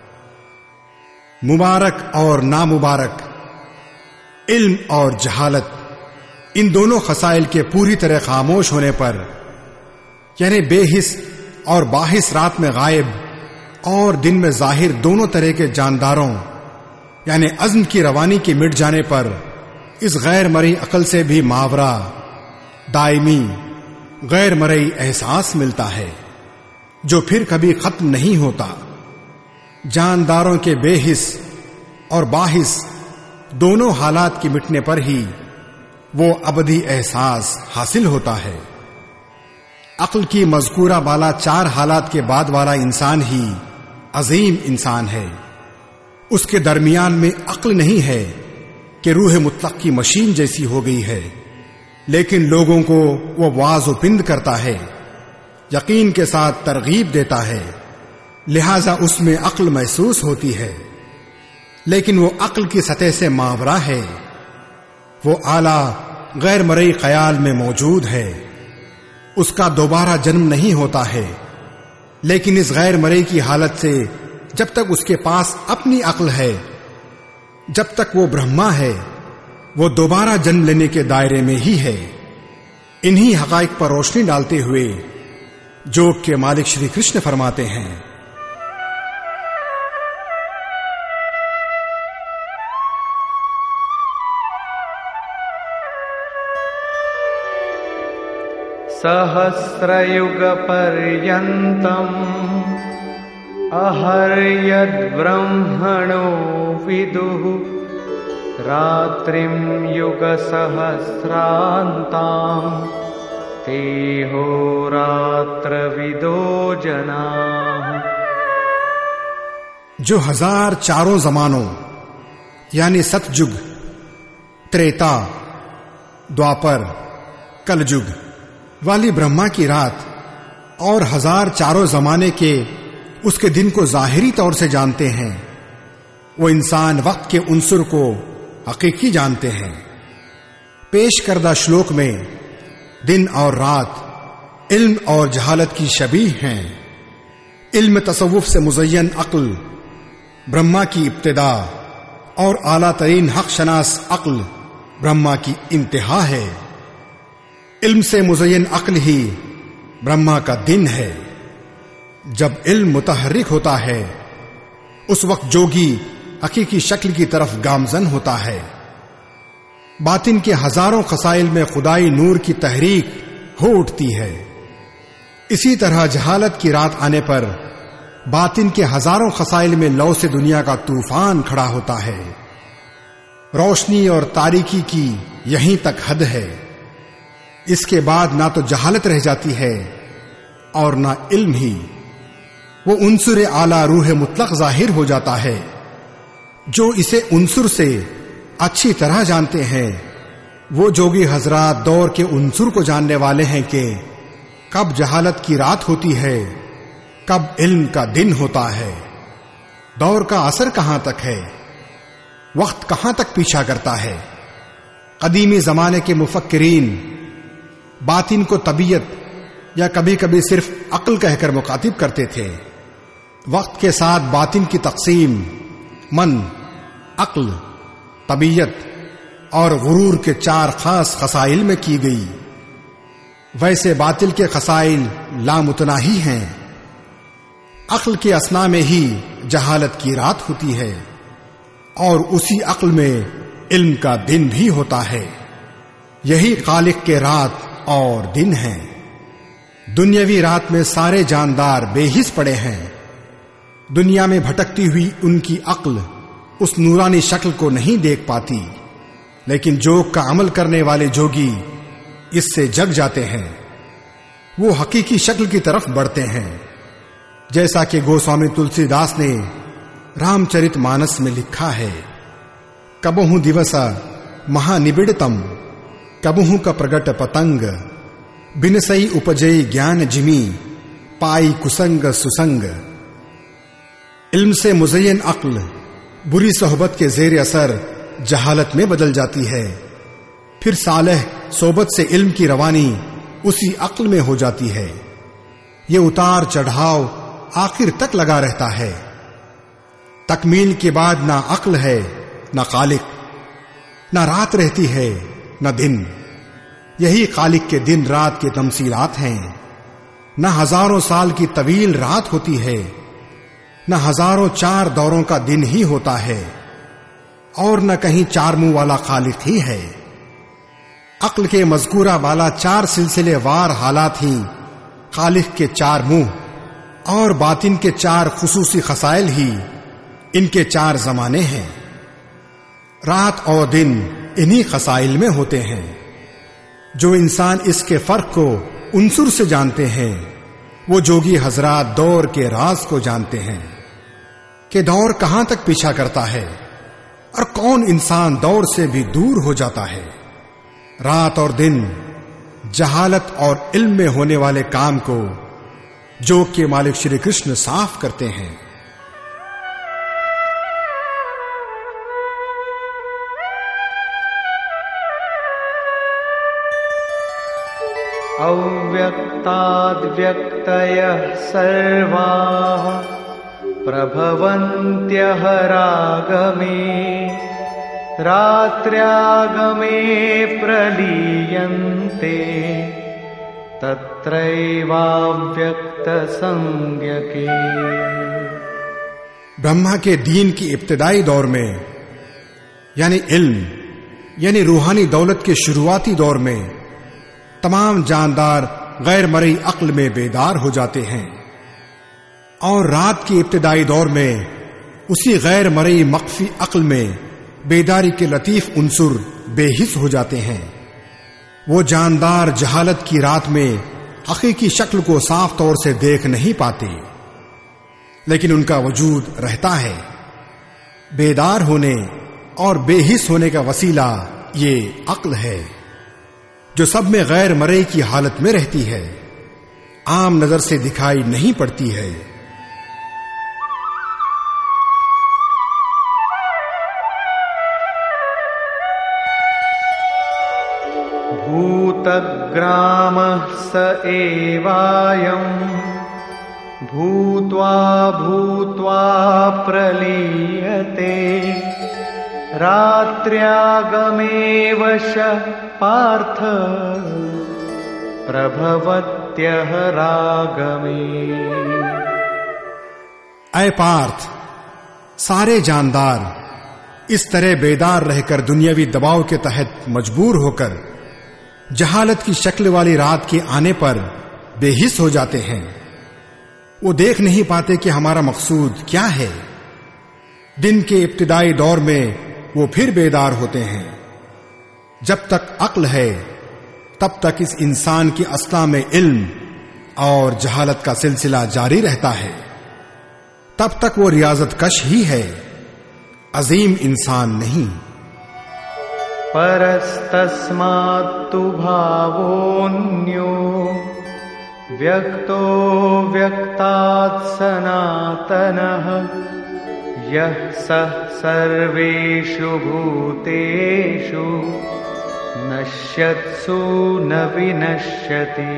मुबारक और नामुबारक, इल्म और जहालत, इन दोनों खसाइल के पूरी तरह खामोश होने पर यानी बेहिस और बाहिस रात में गायब और दिन में जाहिर दोनों तरह के जानदारों यानी अज़्म की रवानी के मिट जाने पर इस गैर मरई अकल से भी मावरा दायमी गैर मरई एहसास मिलता है जो फिर कभी खत्म नहीं होता। जानदारों के बेहिस और बाहिस दोनों हालात के मिटने पर ही वो अबदी एहसास हासिल होता है। अक्ल की मज़कूरा बाला चार हालात के बाद वाला इंसान ही अजीम इंसान है। उसके दरमियान में अक्ल नहीं है कि रूह मुतलक की मशीन जैसी हो गई है, लेकिन लोगों को वो वाज़-ओ-पिंद करता है, यकीन के साथ तरगीब देता है, लिहाजा उसमें अक्ल महसूस होती है, लेकिन वो अक्ल की सतह से मावरा है। वो आला गैर मरई ख्याल में मौजूद है, उसका दोबारा जन्म नहीं होता है, लेकिन इस गैर मरई की हालत से जब तक उसके पास अपनी अक्ल है, जब तक वो ब्रह्मा है, वो दोबारा जन्म लेने के दायरे में ही है। इन्हीं हकाइक पर रोशनी डालते हुए जोग के मालिक श्री कृष्ण फरमाते हैं, सहस्रयुग पर्यन्तम् अहर्यद् ब्रह्मणो विदुः रात्रिं युग सहस्रान्तां तेहोरात्रविदो जनाः। जो हजार चारों जमानों यानी सतयुग, त्रेता, द्वापर, कलयुग वाली ब्रह्मा की रात और हजार चारों जमाने के उसके दिन को जाहिरी तौर से जानते हैं, वो इंसान वक्त के उन्सुर को हकीकी जानते हैं। पेश करदा श्लोक में दिन और रात इल्म और जहालत की शबीह हैं। इल्म तसव्वुफ से मुज़य्यन अक्ल ब्रह्मा की इब्तिदा और आला तरीन हक शनास अक्ल ब्रह्मा की इंतहा है। इल्म से मुज़य्यन अक्ल ही ब्रह्मा का दिन है। जब इल्म मुतहर्रिक होता है उस वक्त जोगी हकीकी शक्ल की तरफ गामजन होता है। बातिन के हजारों खसाइल में खुदाई नूर की तहरीक हो उठती है। इसी तरह जहालत की रात आने पर बातिन के हजारों खसाइल में लौ से दुनिया का तूफान खड़ा होता है। रोशनी और तारीकी की यहीं तक हद है। इसके बाद ना तो जहालत रह जाती है और ना इल्म ही। वो उन्सुर आला रूह मुतलक जाहिर हो जाता है। जो इसे उन्सुर से अच्छी तरह जानते हैं वो जोगी हजरात दौर के उन्सुर को जानने वाले हैं कि कब जहालत की रात होती है, कब इल्म का दिन होता है। दौर का असर कहां तक है, वक्त कहां तक पीछा करता है। कदीमी जमाने के मुफक्किरीन बातिन को तबीयत या कभी कभी सिर्फ अक्ल कहकर मुखातिब करते थे। वक्त के साथ बातिन की तकसीम मन, अक्ल, तबीयत और गुरूर के 4 खास खसाइल में की गई, वैसे बातिल के खसाइल लामुतनाही हैं। अक्ल के असना में ही जहालत की रात होती है और उसी अक्ल में इल्म का दिन भी होता है। यही खालिक के रात और दिन है। दुनियावी रात में सारे जानदार बेहिस पड़े हैं। दुनिया में भटकती हुई उनकी अक्ल उस नूरानी शक्ल को नहीं देख पाती, लेकिन जोग का अमल करने वाले जोगी इससे जग जाते हैं। वो हकीकी शक्ल की तरफ बढ़ते हैं, जैसा कि गोस्वामी तुलसीदास ने रामचरितमानस में लिखा है। कबहु दिवस महानिबिड़तम, कबहु का प्रगट पतंग, बिनसई उपजई ज्ञान जिमी, पाई कुसंग सुसंग। इल्म से मुज़य्यन अक्ल बुरी सोहबत के जेर असर जहालत में बदल जाती है। फिर सालेह सोबत से इल्म की रवानी उसी अक्ल में हो जाती है। ये उतार चढ़ाव आखिर तक लगा रहता है। तकमील के बाद ना अक्ल है ना खालिक, ना रात रहती है ना दिन। यही खालिक के दिन रात के तमसीलात हैं। न हजारों साल की तवील रात होती है, न हजारों 4 दौरों का दिन ही होता है, और न कहीं 4 मुंह वाला खालिक ही है। अक्ल के मज़कूरा वाला 4 सिलसिलेवार हालात ही खालिक के 4 मुंह और बातिन के 4 खुसूसी खसाइल ही इनके 4 जमाने हैं। रात और दिन इन्हीं खसाइल में होते हैं। जो इंसान इसके फर्क को उनसुर से जानते हैं, वो जोगी हजरात दौर के राज को जानते हैं कि दौर कहां तक पीछा करता है और कौन इंसान दौर से भी दूर हो जाता है। रात और दिन जहालत और इल्म में होने वाले काम को जोग के मालिक श्री कृष्ण साफ करते हैं। अव्यक्ताद्व्यक्तयः सर्वाः प्रभवन्त्यः रागमे, रात्र्यागमे प्रलीयन्ते, तत्रैवाव्यक्तसंज्ञके। ब्रह्मा के दीन की इब्तिदाई दौर में, यानी इल्म यानी रूहानी दौलत के शुरुआती दौर में, तमाम जानदार गैर मरई अक्ल में बेदार हो जाते हैं, और रात की इब्तिदाई दौर में उसी गैर मरई मख्फी अक्ल में बेदारी के लतीफ उनसुर बेहिस हो जाते हैं। वो जानदार जहालत की रात में हकीकी शक्ल को साफ तौर से देख नहीं पाते, लेकिन उनका वजूद रहता है। बेदार होने और बेहिस होने का वसीला ये अक्ल है, जो सब में गैर मरई की हालत में रहती है, आम नजर से दिखाई नहीं पड़ती है। भूतग्रामः स एवायम् भूत्वा भूत्वा प्रलीयते, रात्र्यागमे वशः पार्थ प्रभवत्यः रागमे। ऐ पार्थ, सारे जानदार इस तरह बेदार रहकर दुनियावी दबाव के तहत मजबूर होकर जहालत की शक्ल वाली रात के आने पर बेहिस हो जाते हैं। वो देख नहीं पाते कि हमारा मकसूद क्या है। दिन के इब्तिदाई दौर में वो फिर बेदार होते हैं। जब तक अक्ल है तब तक इस इंसान की अस्ला में इल्म और जहालत का सिलसिला जारी रहता है। तब तक वो रियाजत कश ही है, अजीम इंसान नहीं। परस्तस्मात्तु भावोऽन्यो व्यक्तो व्यक्तात् सनातनः, यः सः सर्वेषु भूतेषु नश्यत्सु न विनश्यति।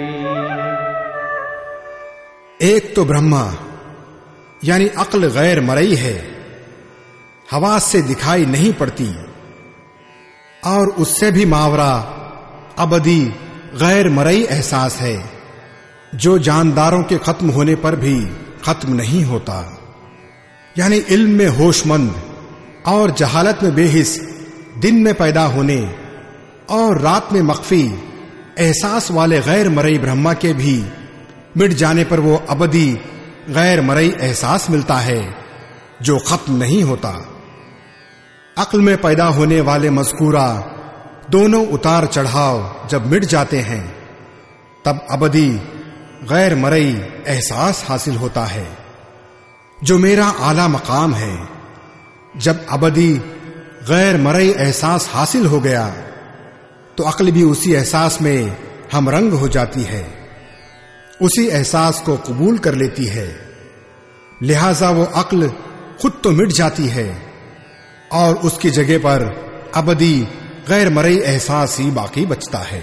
एक तो ब्रह्मा यानी अक्ल गैर मरई है, हवास से दिखाई नहीं पड़ती। और उससे भी मावरा अबदी गैर मरई एहसास है जो जानदारों के खत्म होने पर भी खत्म नहीं होता। यानी इल्म में होशमंद और जहालत में बेहिस दिन में पैदा होने और रात में मख्फी एहसास वाले गैर मरई ब्रह्मा के भी मिट जाने पर वो अबदी गैर मरई एहसास मिलता है जो खत्म नहीं होता। अक्ल में पैदा होने वाले मज़कूरा दोनों उतार चढ़ाव जब मिट जाते हैं तब अबदी गैर मरई एहसास हासिल होता है जो मेरा आला मकाम है। जब अबदी गैर मरई एहसास हासिल हो गया तो अक्ल भी उसी एहसास में हमरंग हो जाती है, उसी एहसास को कबूल कर लेती है। लिहाजा वो अक्ल खुद तो मिट जाती है और उसकी जगह पर अबदी गैर मरई एहसास ही बाकी बचता है।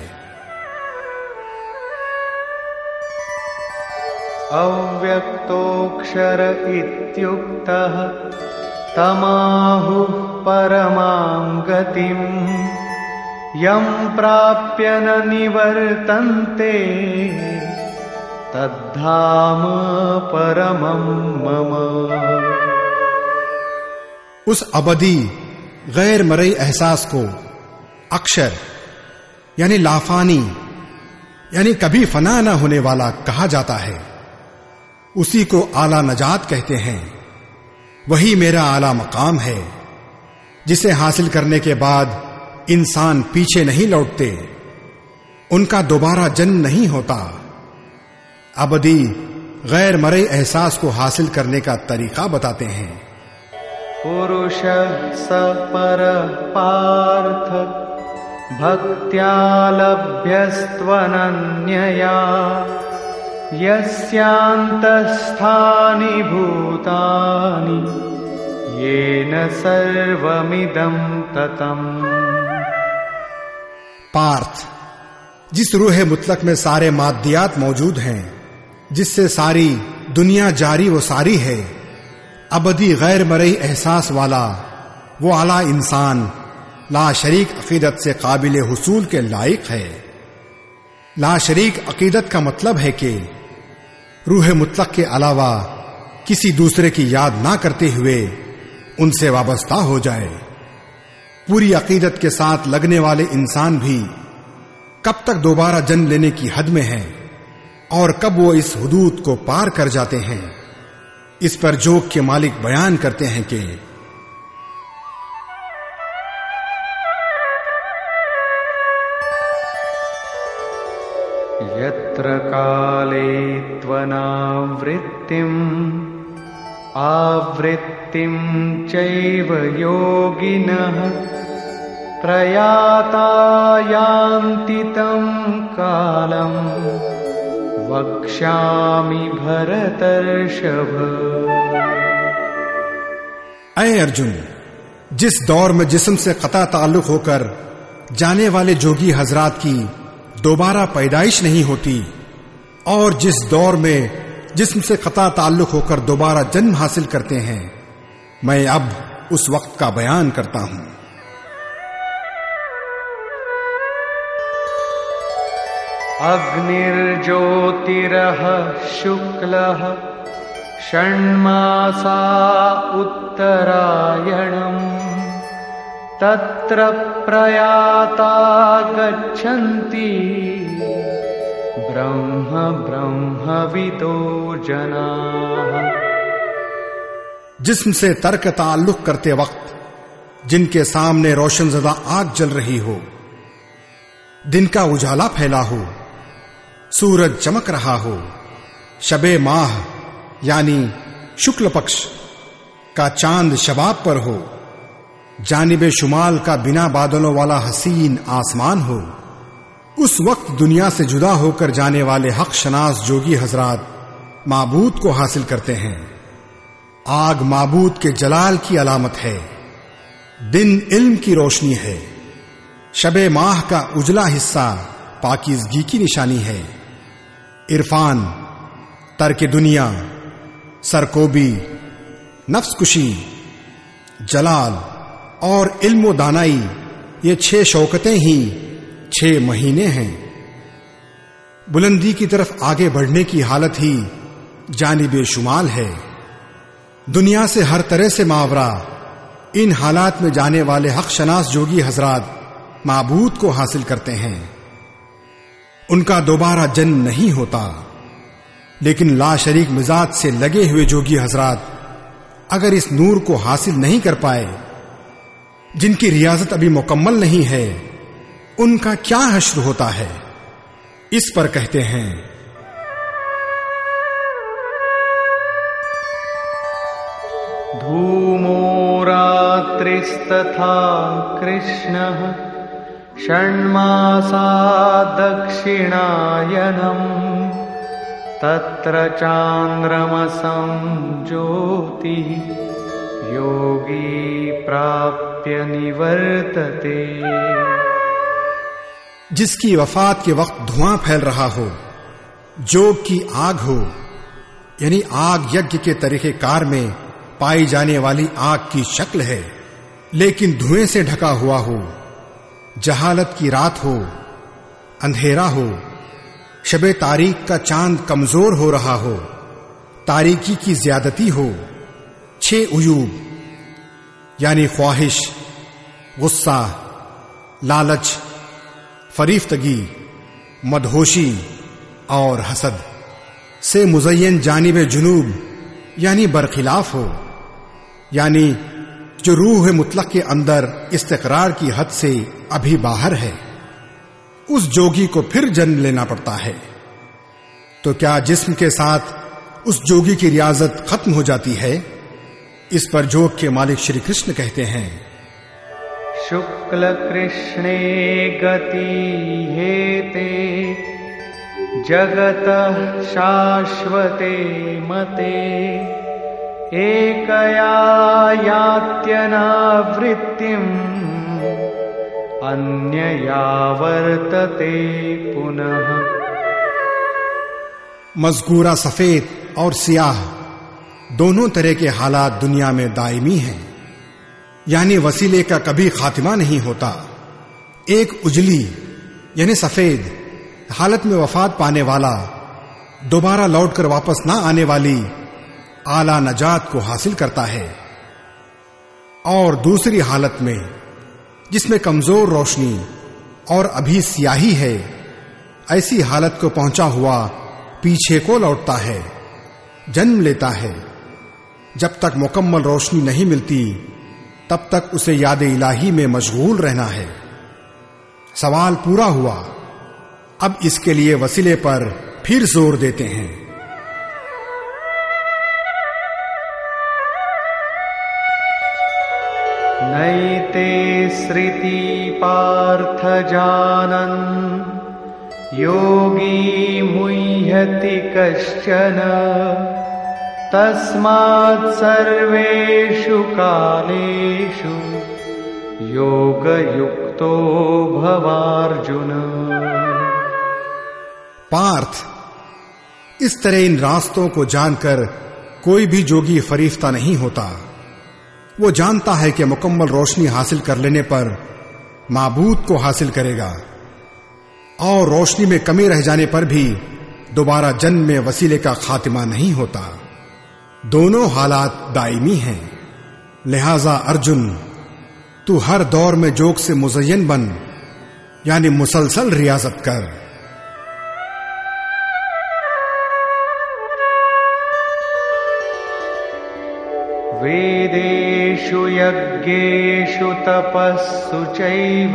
अव्यक्तोऽक्षर इत्युक्तः तमाहुः परमां गतिम् यं प्राप्य न निवर्तन्ते तद्धाम परमं मम। उस अबदी गैर मरई एहसास को अक्षर यानी लाफानी यानी कभी फना न होने वाला कहा जाता है। उसी को आला नजात कहते हैं। वही मेरा आला मकाम है जिसे हासिल करने के बाद इंसान पीछे नहीं लौटते, उनका दोबारा जन्म नहीं होता। अबदी गैर मरई एहसास को हासिल करने का तरीका बताते हैं। पुरुष स पर पार्थ भक्त्या लभ्यस्त्वनन्यया यस्यान्तस्थानि भूतानि येन सर्वमिदं ततम्। पार्थ, जिस रूह मुतलक में सारे मादियात मौजूद हैं, जिससे सारी दुनिया जारी व सारी है, अबदी गैर मरई एहसास वाला वो आला इंसान ला शरीक अकीदत से काबिल हुसूल के लायक है। ला शरीक अकीदत का मतलब है कि रूह मुतलक के अलावा किसी दूसरे की याद ना करते हुए उनसे वाबस्ता हो जाए। पूरी अकीदत के साथ लगने वाले इंसान भी कब तक दोबारा जन्म लेने की हद में हैं और कब वो इस हुदूद को पार कर जाते हैं, इस पर जोग के मालिक बयान करते हैं कि यत्र काले त्वनावृत्तिम् आवृत्तिं चैव योगिनः प्रयाता यान्ति तं कालम् वक्ष्यामि भरतर्षभ। ऐ अर्जुन, जिस दौर में जिस्म से कता ताल्लुक होकर जाने वाले जोगी हजरात की दोबारा पैदाइश नहीं होती और जिस दौर में जिस्म से कता ताल्लुक होकर दोबारा जन्म हासिल करते हैं, मैं अब उस वक्त का बयान करता हूं। अग्निर्ज्योतिरः शुक्लः षण्मासा उत्तरायणम् तत्र प्रयाता गच्छन्ति ब्रह्म ब्रह्मविदो जनाः। जिस्म से तर्क ताल्लुक करते वक्त जिनके सामने रोशनज़दा आग जल रही हो, दिन का उजाला फैला हो, सूरज चमक रहा हो, शबे माह यानी शुक्ल पक्ष का चांद शबाब पर हो, जानिबे शुमाल का बिना बादलों वाला हसीन आसमान हो, उस वक्त दुनिया से जुदा होकर जाने वाले हक शनास जोगी हजरात माबूद को हासिल करते हैं। आग माबूद के जलाल की अलामत है, दिन इल्म की रोशनी है, शबे माह का उजला हिस्सा पाकीज़गी की निशानी है। इरफान, तर्क दुनिया, सरकोबी, नफ्स कुशी, जलाल और इल्म व दानाई ये 6 शौकतें ही 6 महीने हैं। बुलंदी की तरफ आगे बढ़ने की हालत ही जानिबे शुमाल है। दुनिया से हर तरह से मावरा इन हालात में जाने वाले हक शनास जोगी हजरात माबूद को हासिल करते हैं। उनका दोबारा जन्म नहीं होता। लेकिन लाशरीक मिजाज से लगे हुए जोगी हजरात अगर इस नूर को हासिल नहीं कर पाए, जिनकी रियाजत अभी मुकम्मल नहीं है, उनका क्या हश्र होता है। इस पर कहते हैं, धूमो रात्रिस्तथा कृष्णः षण्मासा दक्षिणायनम् तत्र चान्द्रमसं ज्योतिः योगी प्राप्य निवर्तते। जिसकी वफात के वक्त धुआं फैल रहा हो, जोग की आग हो, यानी आग यज्ञ के तरीकेकार में पाई जाने वाली आग की शक्ल है, लेकिन धुएं से ढका हुआ हो, जहालत की रात हो, अंधेरा हो, शबे तारीख का चांद कमजोर हो रहा हो, तारीकी की ज्यादती हो, 6 उयूब यानी ख्वाहिश, गुस्सा, लालच, फरीफ्तगी, मदहोशी और हसद से मुज़य्यन जानिब जुनूब यानी बरखिलाफ हो, यानी जो रूह मुतलक के अंदर इस्तिक़रार की हद से अभी बाहर है, उस जोगी को फिर जन्म लेना पड़ता है। तो क्या जिस्म के साथ उस जोगी की रियाजत खत्म हो जाती है? इस पर जोग के मालिक श्री कृष्ण कहते हैं, शुक्ल कृष्णे गति हेते जगतः शाश्वते मते एकया यात्यनावृत्तिम् अन्यया वर्तते पुनः। मज़कूरा सफेद और सियाह दोनों तरह के हालात दुनिया में दायमी हैं, यानी वसीले का कभी खातिमा नहीं होता। एक उजली यानी सफेद हालत में वफात पाने वाला दोबारा लौटकर वापस ना आने वाली आला नजात को हासिल करता है, और दूसरी हालत में जिसमें कमजोर रोशनी और अभी स्याही है, ऐसी हालत को पहुंचा हुआ पीछे को लौटता है, जन्म लेता है। जब तक मुकम्मल रोशनी नहीं मिलती तब तक उसे याद इलाही में मशगूल रहना है। सवाल पूरा हुआ। अब इसके लिए वसीले पर फिर जोर देते हैं। नैते श्रुति पार्थ जानन् योगी मुह्यति कश्चन तस्मात् सर्वेषु कालेषु योगयुक्तो भवार्जुन। पार्थ, इस तरह इन रास्तों को जानकर कोई भी जोगी फरीफ्ता नहीं होता। वो जानता है कि मुकम्मल रोशनी हासिल कर लेने पर माबूद को हासिल करेगा, और रोशनी में कमी रह जाने पर भी दोबारा जन्म में वसीले का खातिमा नहीं होता। दोनों हालात दायमी हैं। लिहाजा अर्जुन, तू हर दौर में जोग से मुज़य्यन बन, यानी मुसलसल रियाजत कर। वेदेषु यज्ञेषु तपस्सु चैव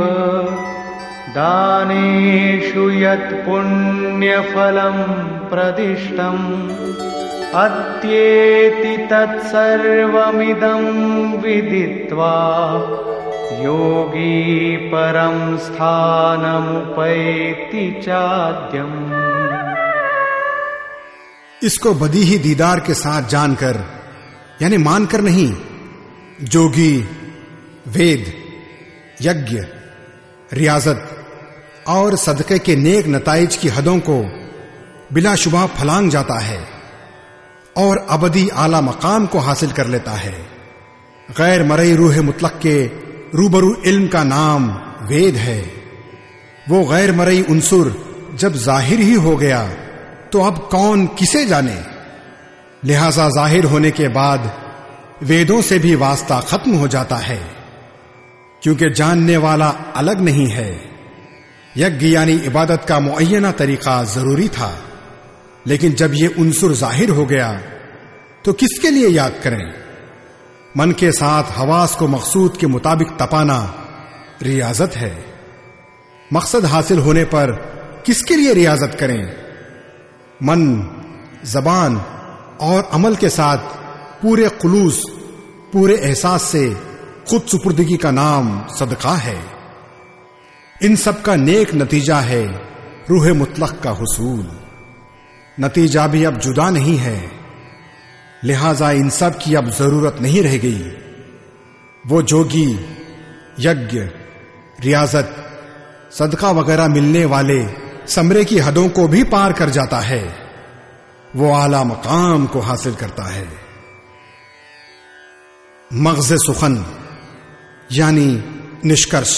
दानेषु यत् पुण्यफलं प्रदिष्टम् अत्येति तत्सर्वमिदं विदित्वा योगी परं स्थानमुपैति चाद्यम्। इसको बदीही दीदार के साथ जानकर, यानी मानकर नहीं, जोगी वेद, यज्ञ, रियाजत और सदक़े के नेक नताइज की हदों को बिलाशुबा फलांग जाता है और अबदी आला मकाम को हासिल कर लेता है। गैर मरई रूह मुतलक के रूबरू इल्म का नाम वेद है। वो गैर मरई उनसुर जब जाहिर ही हो गया तो अब कौन किसे जाने। लिहाजा जाहिर होने के बाद वेदों से भी वास्ता खत्म हो जाता है, क्योंकि जानने वाला अलग नहीं है। यज्ञ यानी इबादत का मुअय्यना तरीका जरूरी था, लेकिन जब ये उनसुर जाहिर हो गया तो किसके लिए याद करें। मन के साथ हवास को मकसूद के मुताबिक तपाना रियाजत है। मकसद हासिल होने पर किसके लिए रियाजत करें। मन, जबान और अमल के साथ पूरे खुलूस, पूरे एहसास से खुद सुपुर्दगी का नाम सदका है। इन सब का नेक नतीजा है रूह मुतलक का हुसूल। नतीजा भी अब जुदा नहीं है, लिहाजा इन सब की अब जरूरत नहीं रह गई। वो जोगी यज्ञ, रियाजत, सदका वगैरह मिलने वाले समरे की हदों को भी पार कर जाता है। वो आला मकाम को हासिल करता है। मग़ज़ सुखन यानी निष्कर्ष।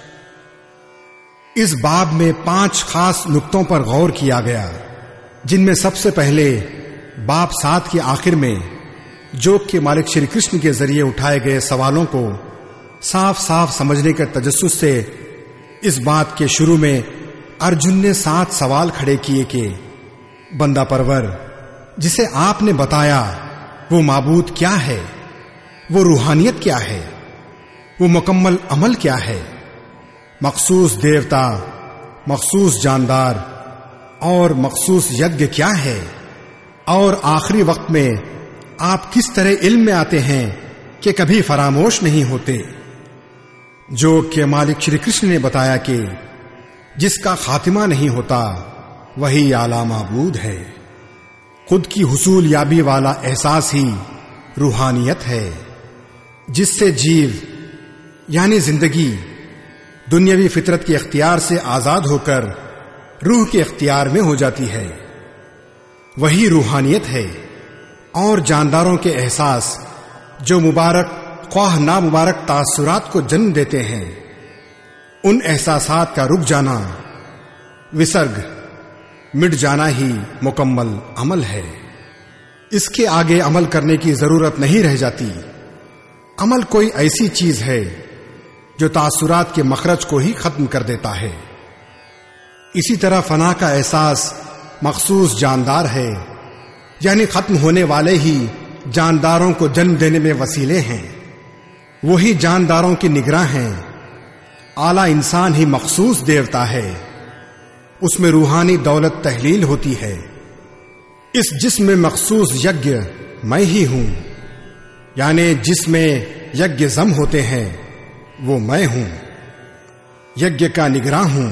इस बाब में 5 खास नुक्तों पर गौर किया गया, जिनमें सबसे पहले बाब 7 के आखिर में जोग के मालिक श्री कृष्ण के जरिए उठाए गए सवालों को साफ साफ समझने के तजस्सुस से इस बात के शुरू में अर्जुन ने 7 सवाल खड़े किए कि बंदा परवर, जिसे आपने बताया वो माबूद क्या है, वो रूहानियत क्या है, वो मुकम्मल अमल क्या है, मखसूस देवता, मखसूस जानदार और मखसूस यज्ञ क्या है, और आखिरी वक्त में आप किस तरह इल्म में आते हैं कि कभी फरामोश नहीं होते। जो के मालिक श्री कृष्ण ने बताया कि जिसका खातिमा नहीं होता वही आला माबूद है। खुद की हुसूल याबी वाला एहसास ही रूहानियत है, जिससे जीव यानी जिंदगी दुनियावी फितरत के इख्तियार से आजाद होकर रूह के इख्तियार में हो जाती है। वही रूहानियत है। और जानदारों के एहसास जो मुबारक ख्वाह ना मुबारक तासुरात को जन्म देते हैं, उन एहसासात का रुक जाना, विसर्ग, मिट जाना ही मुकम्मल अमल है। इसके आगे अमल करने की जरूरत नहीं रह जाती। अमल कोई ऐसी चीज है जो तासुरात के मखरज को ही खत्म कर देता है। इसी तरह फना का एहसास मखसूस जानदार है, यानी खत्म होने वाले ही जानदारों को जन्म देने में वसीले हैं। वही जानदारों की निगरां हैं। आला इंसान ही मखसूस देवता है। उसमें रूहानी दौलत तहलील होती है। इस जिस्म में मखसूस यज्ञ मैं ही हूं, यानी जिसमें यज्ञ जम होते हैं वो मैं हूं। यज्ञ का निगरां हूं।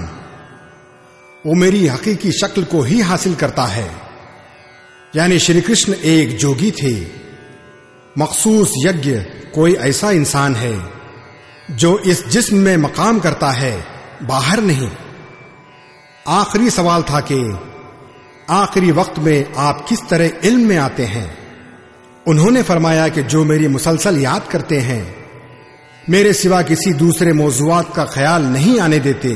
वो मेरी हकीकी शक्ल को ही हासिल करता है। यानी श्री कृष्ण एक जोगी थे। मखसूस यज्ञ कोई ऐसा इंसान है जो इस जिस्म में मकाम करता है, बाहर नहीं। आखिरी सवाल था कि आखिरी वक्त में आप किस तरह इल्म में आते हैं। उन्होंने फरमाया कि जो मेरी मुसलसल याद करते हैं, मेरे सिवा किसी दूसरे मौजूआत का ख्याल नहीं आने देते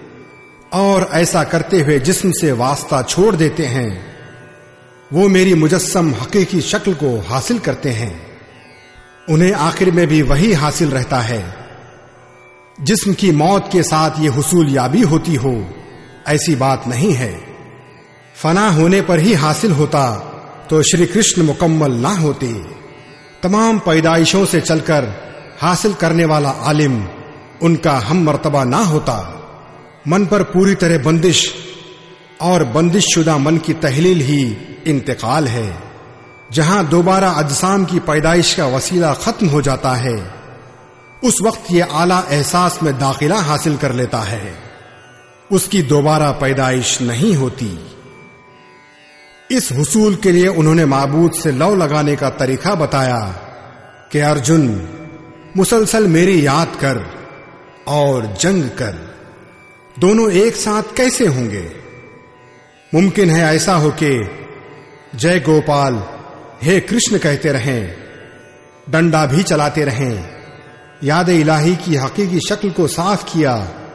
और ऐसा करते हुए जिस्म से वास्ता छोड़ देते हैं, वो मेरी मुजस्सम हकीकी शक्ल को हासिल करते हैं। उन्हें आखिर में भी वही हासिल रहता है। जिस्म की मौत के साथ ये हुसूल याबी होती हो, ऐसी बात नहीं है। फना होने पर ही हासिल होता तो श्री कृष्ण मुकम्मल ना होते। तमाम पैदाइशों से चलकर हासिल करने वाला आलिम उनका हम मर्तबा ना होता। मन पर पूरी तरह बंदिश और बंदिश शुदा मन की तहलील ही इंतकाल है। जहां दोबारा अजसाम की पैदाइश का वसीला खत्म हो जाता है, उस वक्त ये आला एहसास में दाखिला हासिल कर लेता है। उसकी दोबारा पैदाइश नहीं होती। इस हुसूल के लिए उन्होंने माबूद से लौ लगाने का तरीका बताया कि अर्जुन, मुसलसल मेरी याद कर और जंग कर। दोनों एक साथ कैसे होंगे? मुमकिन है ऐसा हो कि जय गोपाल, हे कृष्ण कहते रहें, डंडा भी चलाते रहें, याद इलाही की हकीकी शक्ल को साफ किया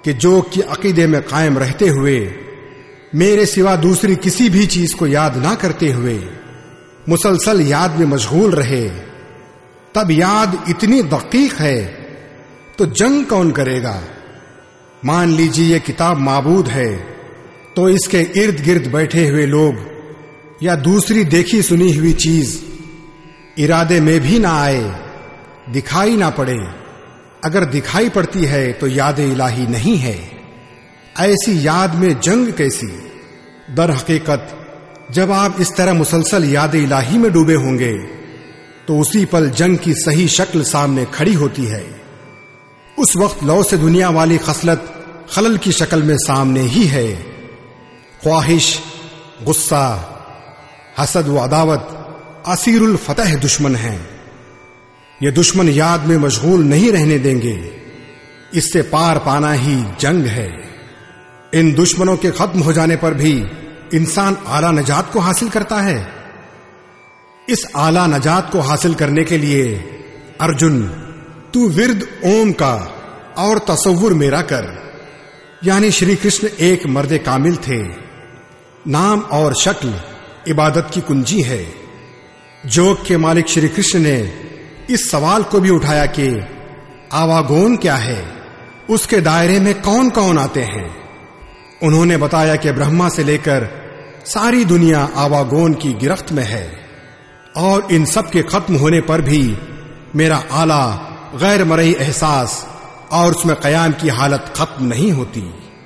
कि जोग की अकीदे में कायम रहते हुए मेरे सिवा दूसरी किसी भी चीज को याद ना करते हुए मुसलसल याद में मशगूल रहे, तब याद इतनी दकीक है तो जंग कौन करेगा। मान लीजिए ये किताब माबूद है, तो इसके इर्द गिर्द बैठे हुए लोग या दूसरी देखी सुनी हुई चीज इरादे में भी ना आए, दिखाई ना पड़े। अगर दिखाई पड़ती है तो याद इलाही नहीं है। ऐसी याद में जंग कैसी। दर हकीकत जब आप इस तरह मुसलसल याद इलाही में डूबे होंगे तो उसी पल जंग की सही शक्ल सामने खड़ी होती है। उस वक्त लौ से दुनिया वाली खसलत खलल की शक्ल में सामने ही है। ख्वाहिश, गुस्सा, हसद व अदावत असीरुल फतह दुश्मन हैं। ये दुश्मन याद में मशगूल नहीं रहने देंगे। इससे पार पाना ही जंग है। इन दुश्मनों के खत्म हो जाने पर भी इंसान आला नजात को हासिल करता है। इस आला नजात को हासिल करने के लिए अर्जुन, तू विर्द ओम का और तसव्वुर मेरा कर। यानी श्री कृष्ण एक मर्दे कामिल थे। नाम और शक्ल इबादत की कुंजी है। जोग के मालिक श्री कृष्ण ने इस सवाल को भी उठाया कि आवागोन क्या है, उसके दायरे में कौन कौन आते हैं। उन्होंने बताया कि ब्रह्मा से लेकर सारी दुनिया आवागोन की गिरफ्त में है और इन सब के खत्म होने पर भी मेरा आला गैर मरई एहसास और उसमें कयाम की हालत खत्म नहीं होती।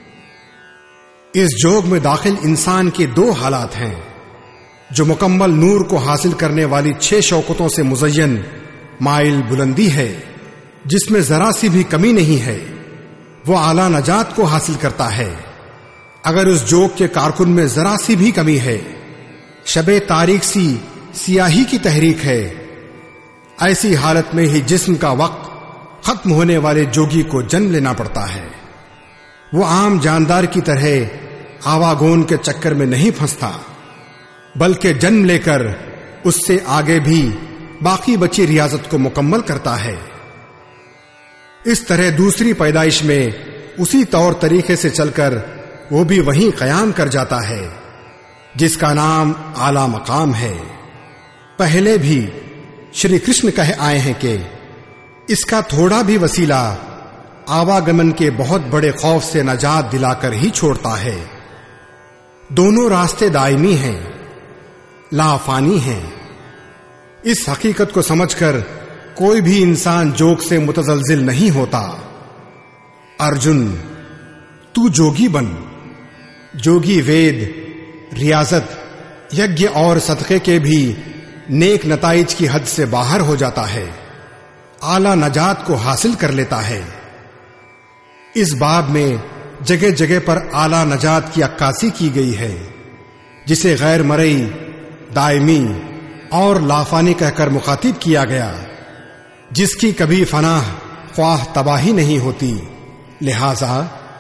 इस जोग में दाखिल इंसान के दो हालात हैं। जो मुकम्मल नूर को हासिल करने वाली 6 शौकतों से मुज़य्यन माइल बुलंदी है, जिसमें जरा सी भी कमी नहीं है, वो आला नजात को हासिल करता है। अगर उस जोग के कारकुन में जरा सी भी कमी है, शबे तारीख सी सियाही की तहरीक है, ऐसी हालत में ही जिस्म का वक्त खत्म होने वाले जोगी को जन्म लेना पड़ता है। वो आम जानदार की तरह आवागोन के चक्कर में नहीं फंसता, बल्कि जन्म लेकर उससे आगे भी बाकी बची रियाजत को मुकम्मल करता है। इस तरह दूसरी पैदाइश में उसी तौर तरीके से चलकर वो भी वहीं कयाम कर जाता है जिसका नाम आला मकाम है। पहले भी श्री कृष्ण कहे आए हैं कि इसका थोड़ा भी वसीला आवागमन के बहुत बड़े खौफ से नजात दिलाकर ही छोड़ता है। दोनों रास्ते दायमी हैं, लाफानी हैं। इस हकीकत को समझकर कोई भी इंसान जोग से मुतजलजिल नहीं होता। अर्जुन, तू जोगी बन। जोगी वेद, रियाजत, यज्ञ और सदक़े के भी नेक नताइज की हद से बाहर हो जाता है, आला नजात को हासिल कर लेता है। इस बाब में जगह जगह पर आला नजात की अक्कासी की गई है, जिसे गैर मरई, दायमी और लाफानी कहकर मुखातिब किया गया, जिसकी कभी फनाह ख्वाह तबाही नहीं होती। लिहाजा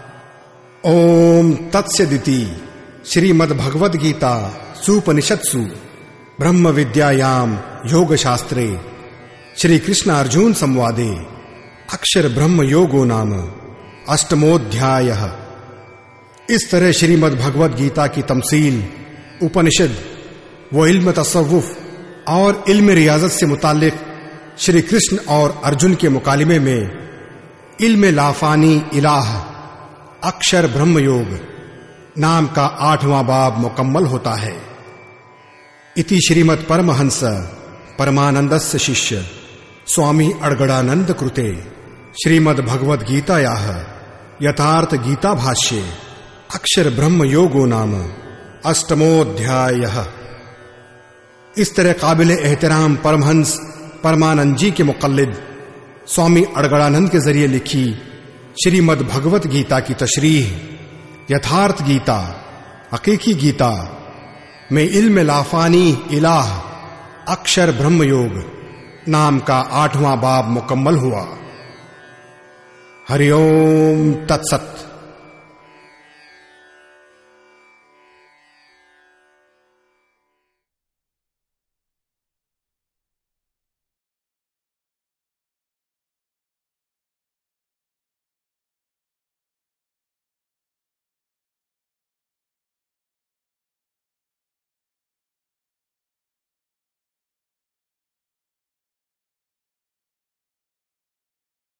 ओम तत्सदिति श्रीमद् भगवद गीता सुपनिषत्सु ब्रह्म विद्यायाम योग शास्त्रे श्री कृष्ण अर्जुन संवादे अक्षर ब्रह्म योगो नाम अष्टमोध्यायः। इस तरह श्रीमद् भगवद गीता की तमसील उपनिषद वो इल्म तसव्वुफ और इल्म रियाजत से मुताल्लिक श्री कृष्ण और अर्जुन के मुकालिमे में इल्म लाफानी इलाह अक्षर ब्रह्म योग नाम का 8वां बाब मुकम्मल होता है। इति श्रीमद् परमहंस परमानंदस्य शिष्य स्वामी अड़गड़ानंद कृते श्रीमद् भगवद गीतायाः यथार्थ गीता भाष्ये अक्षर ब्रह्म योगो नाम अष्टमोध्यायः। इस तरह काबिल एहतराम परमहंस परमानंद जी के मुक़ल्लिद स्वामी अड़गड़ानंद के जरिए लिखी श्रीमद् भगवत गीता की तशरीह यथार्थ गीता हकीकी गीता में इल्म लाफानी इलाह अक्षर ब्रह्म योग नाम का 8वां बाब मुकम्मल हुआ। हरि ओम तत्सत।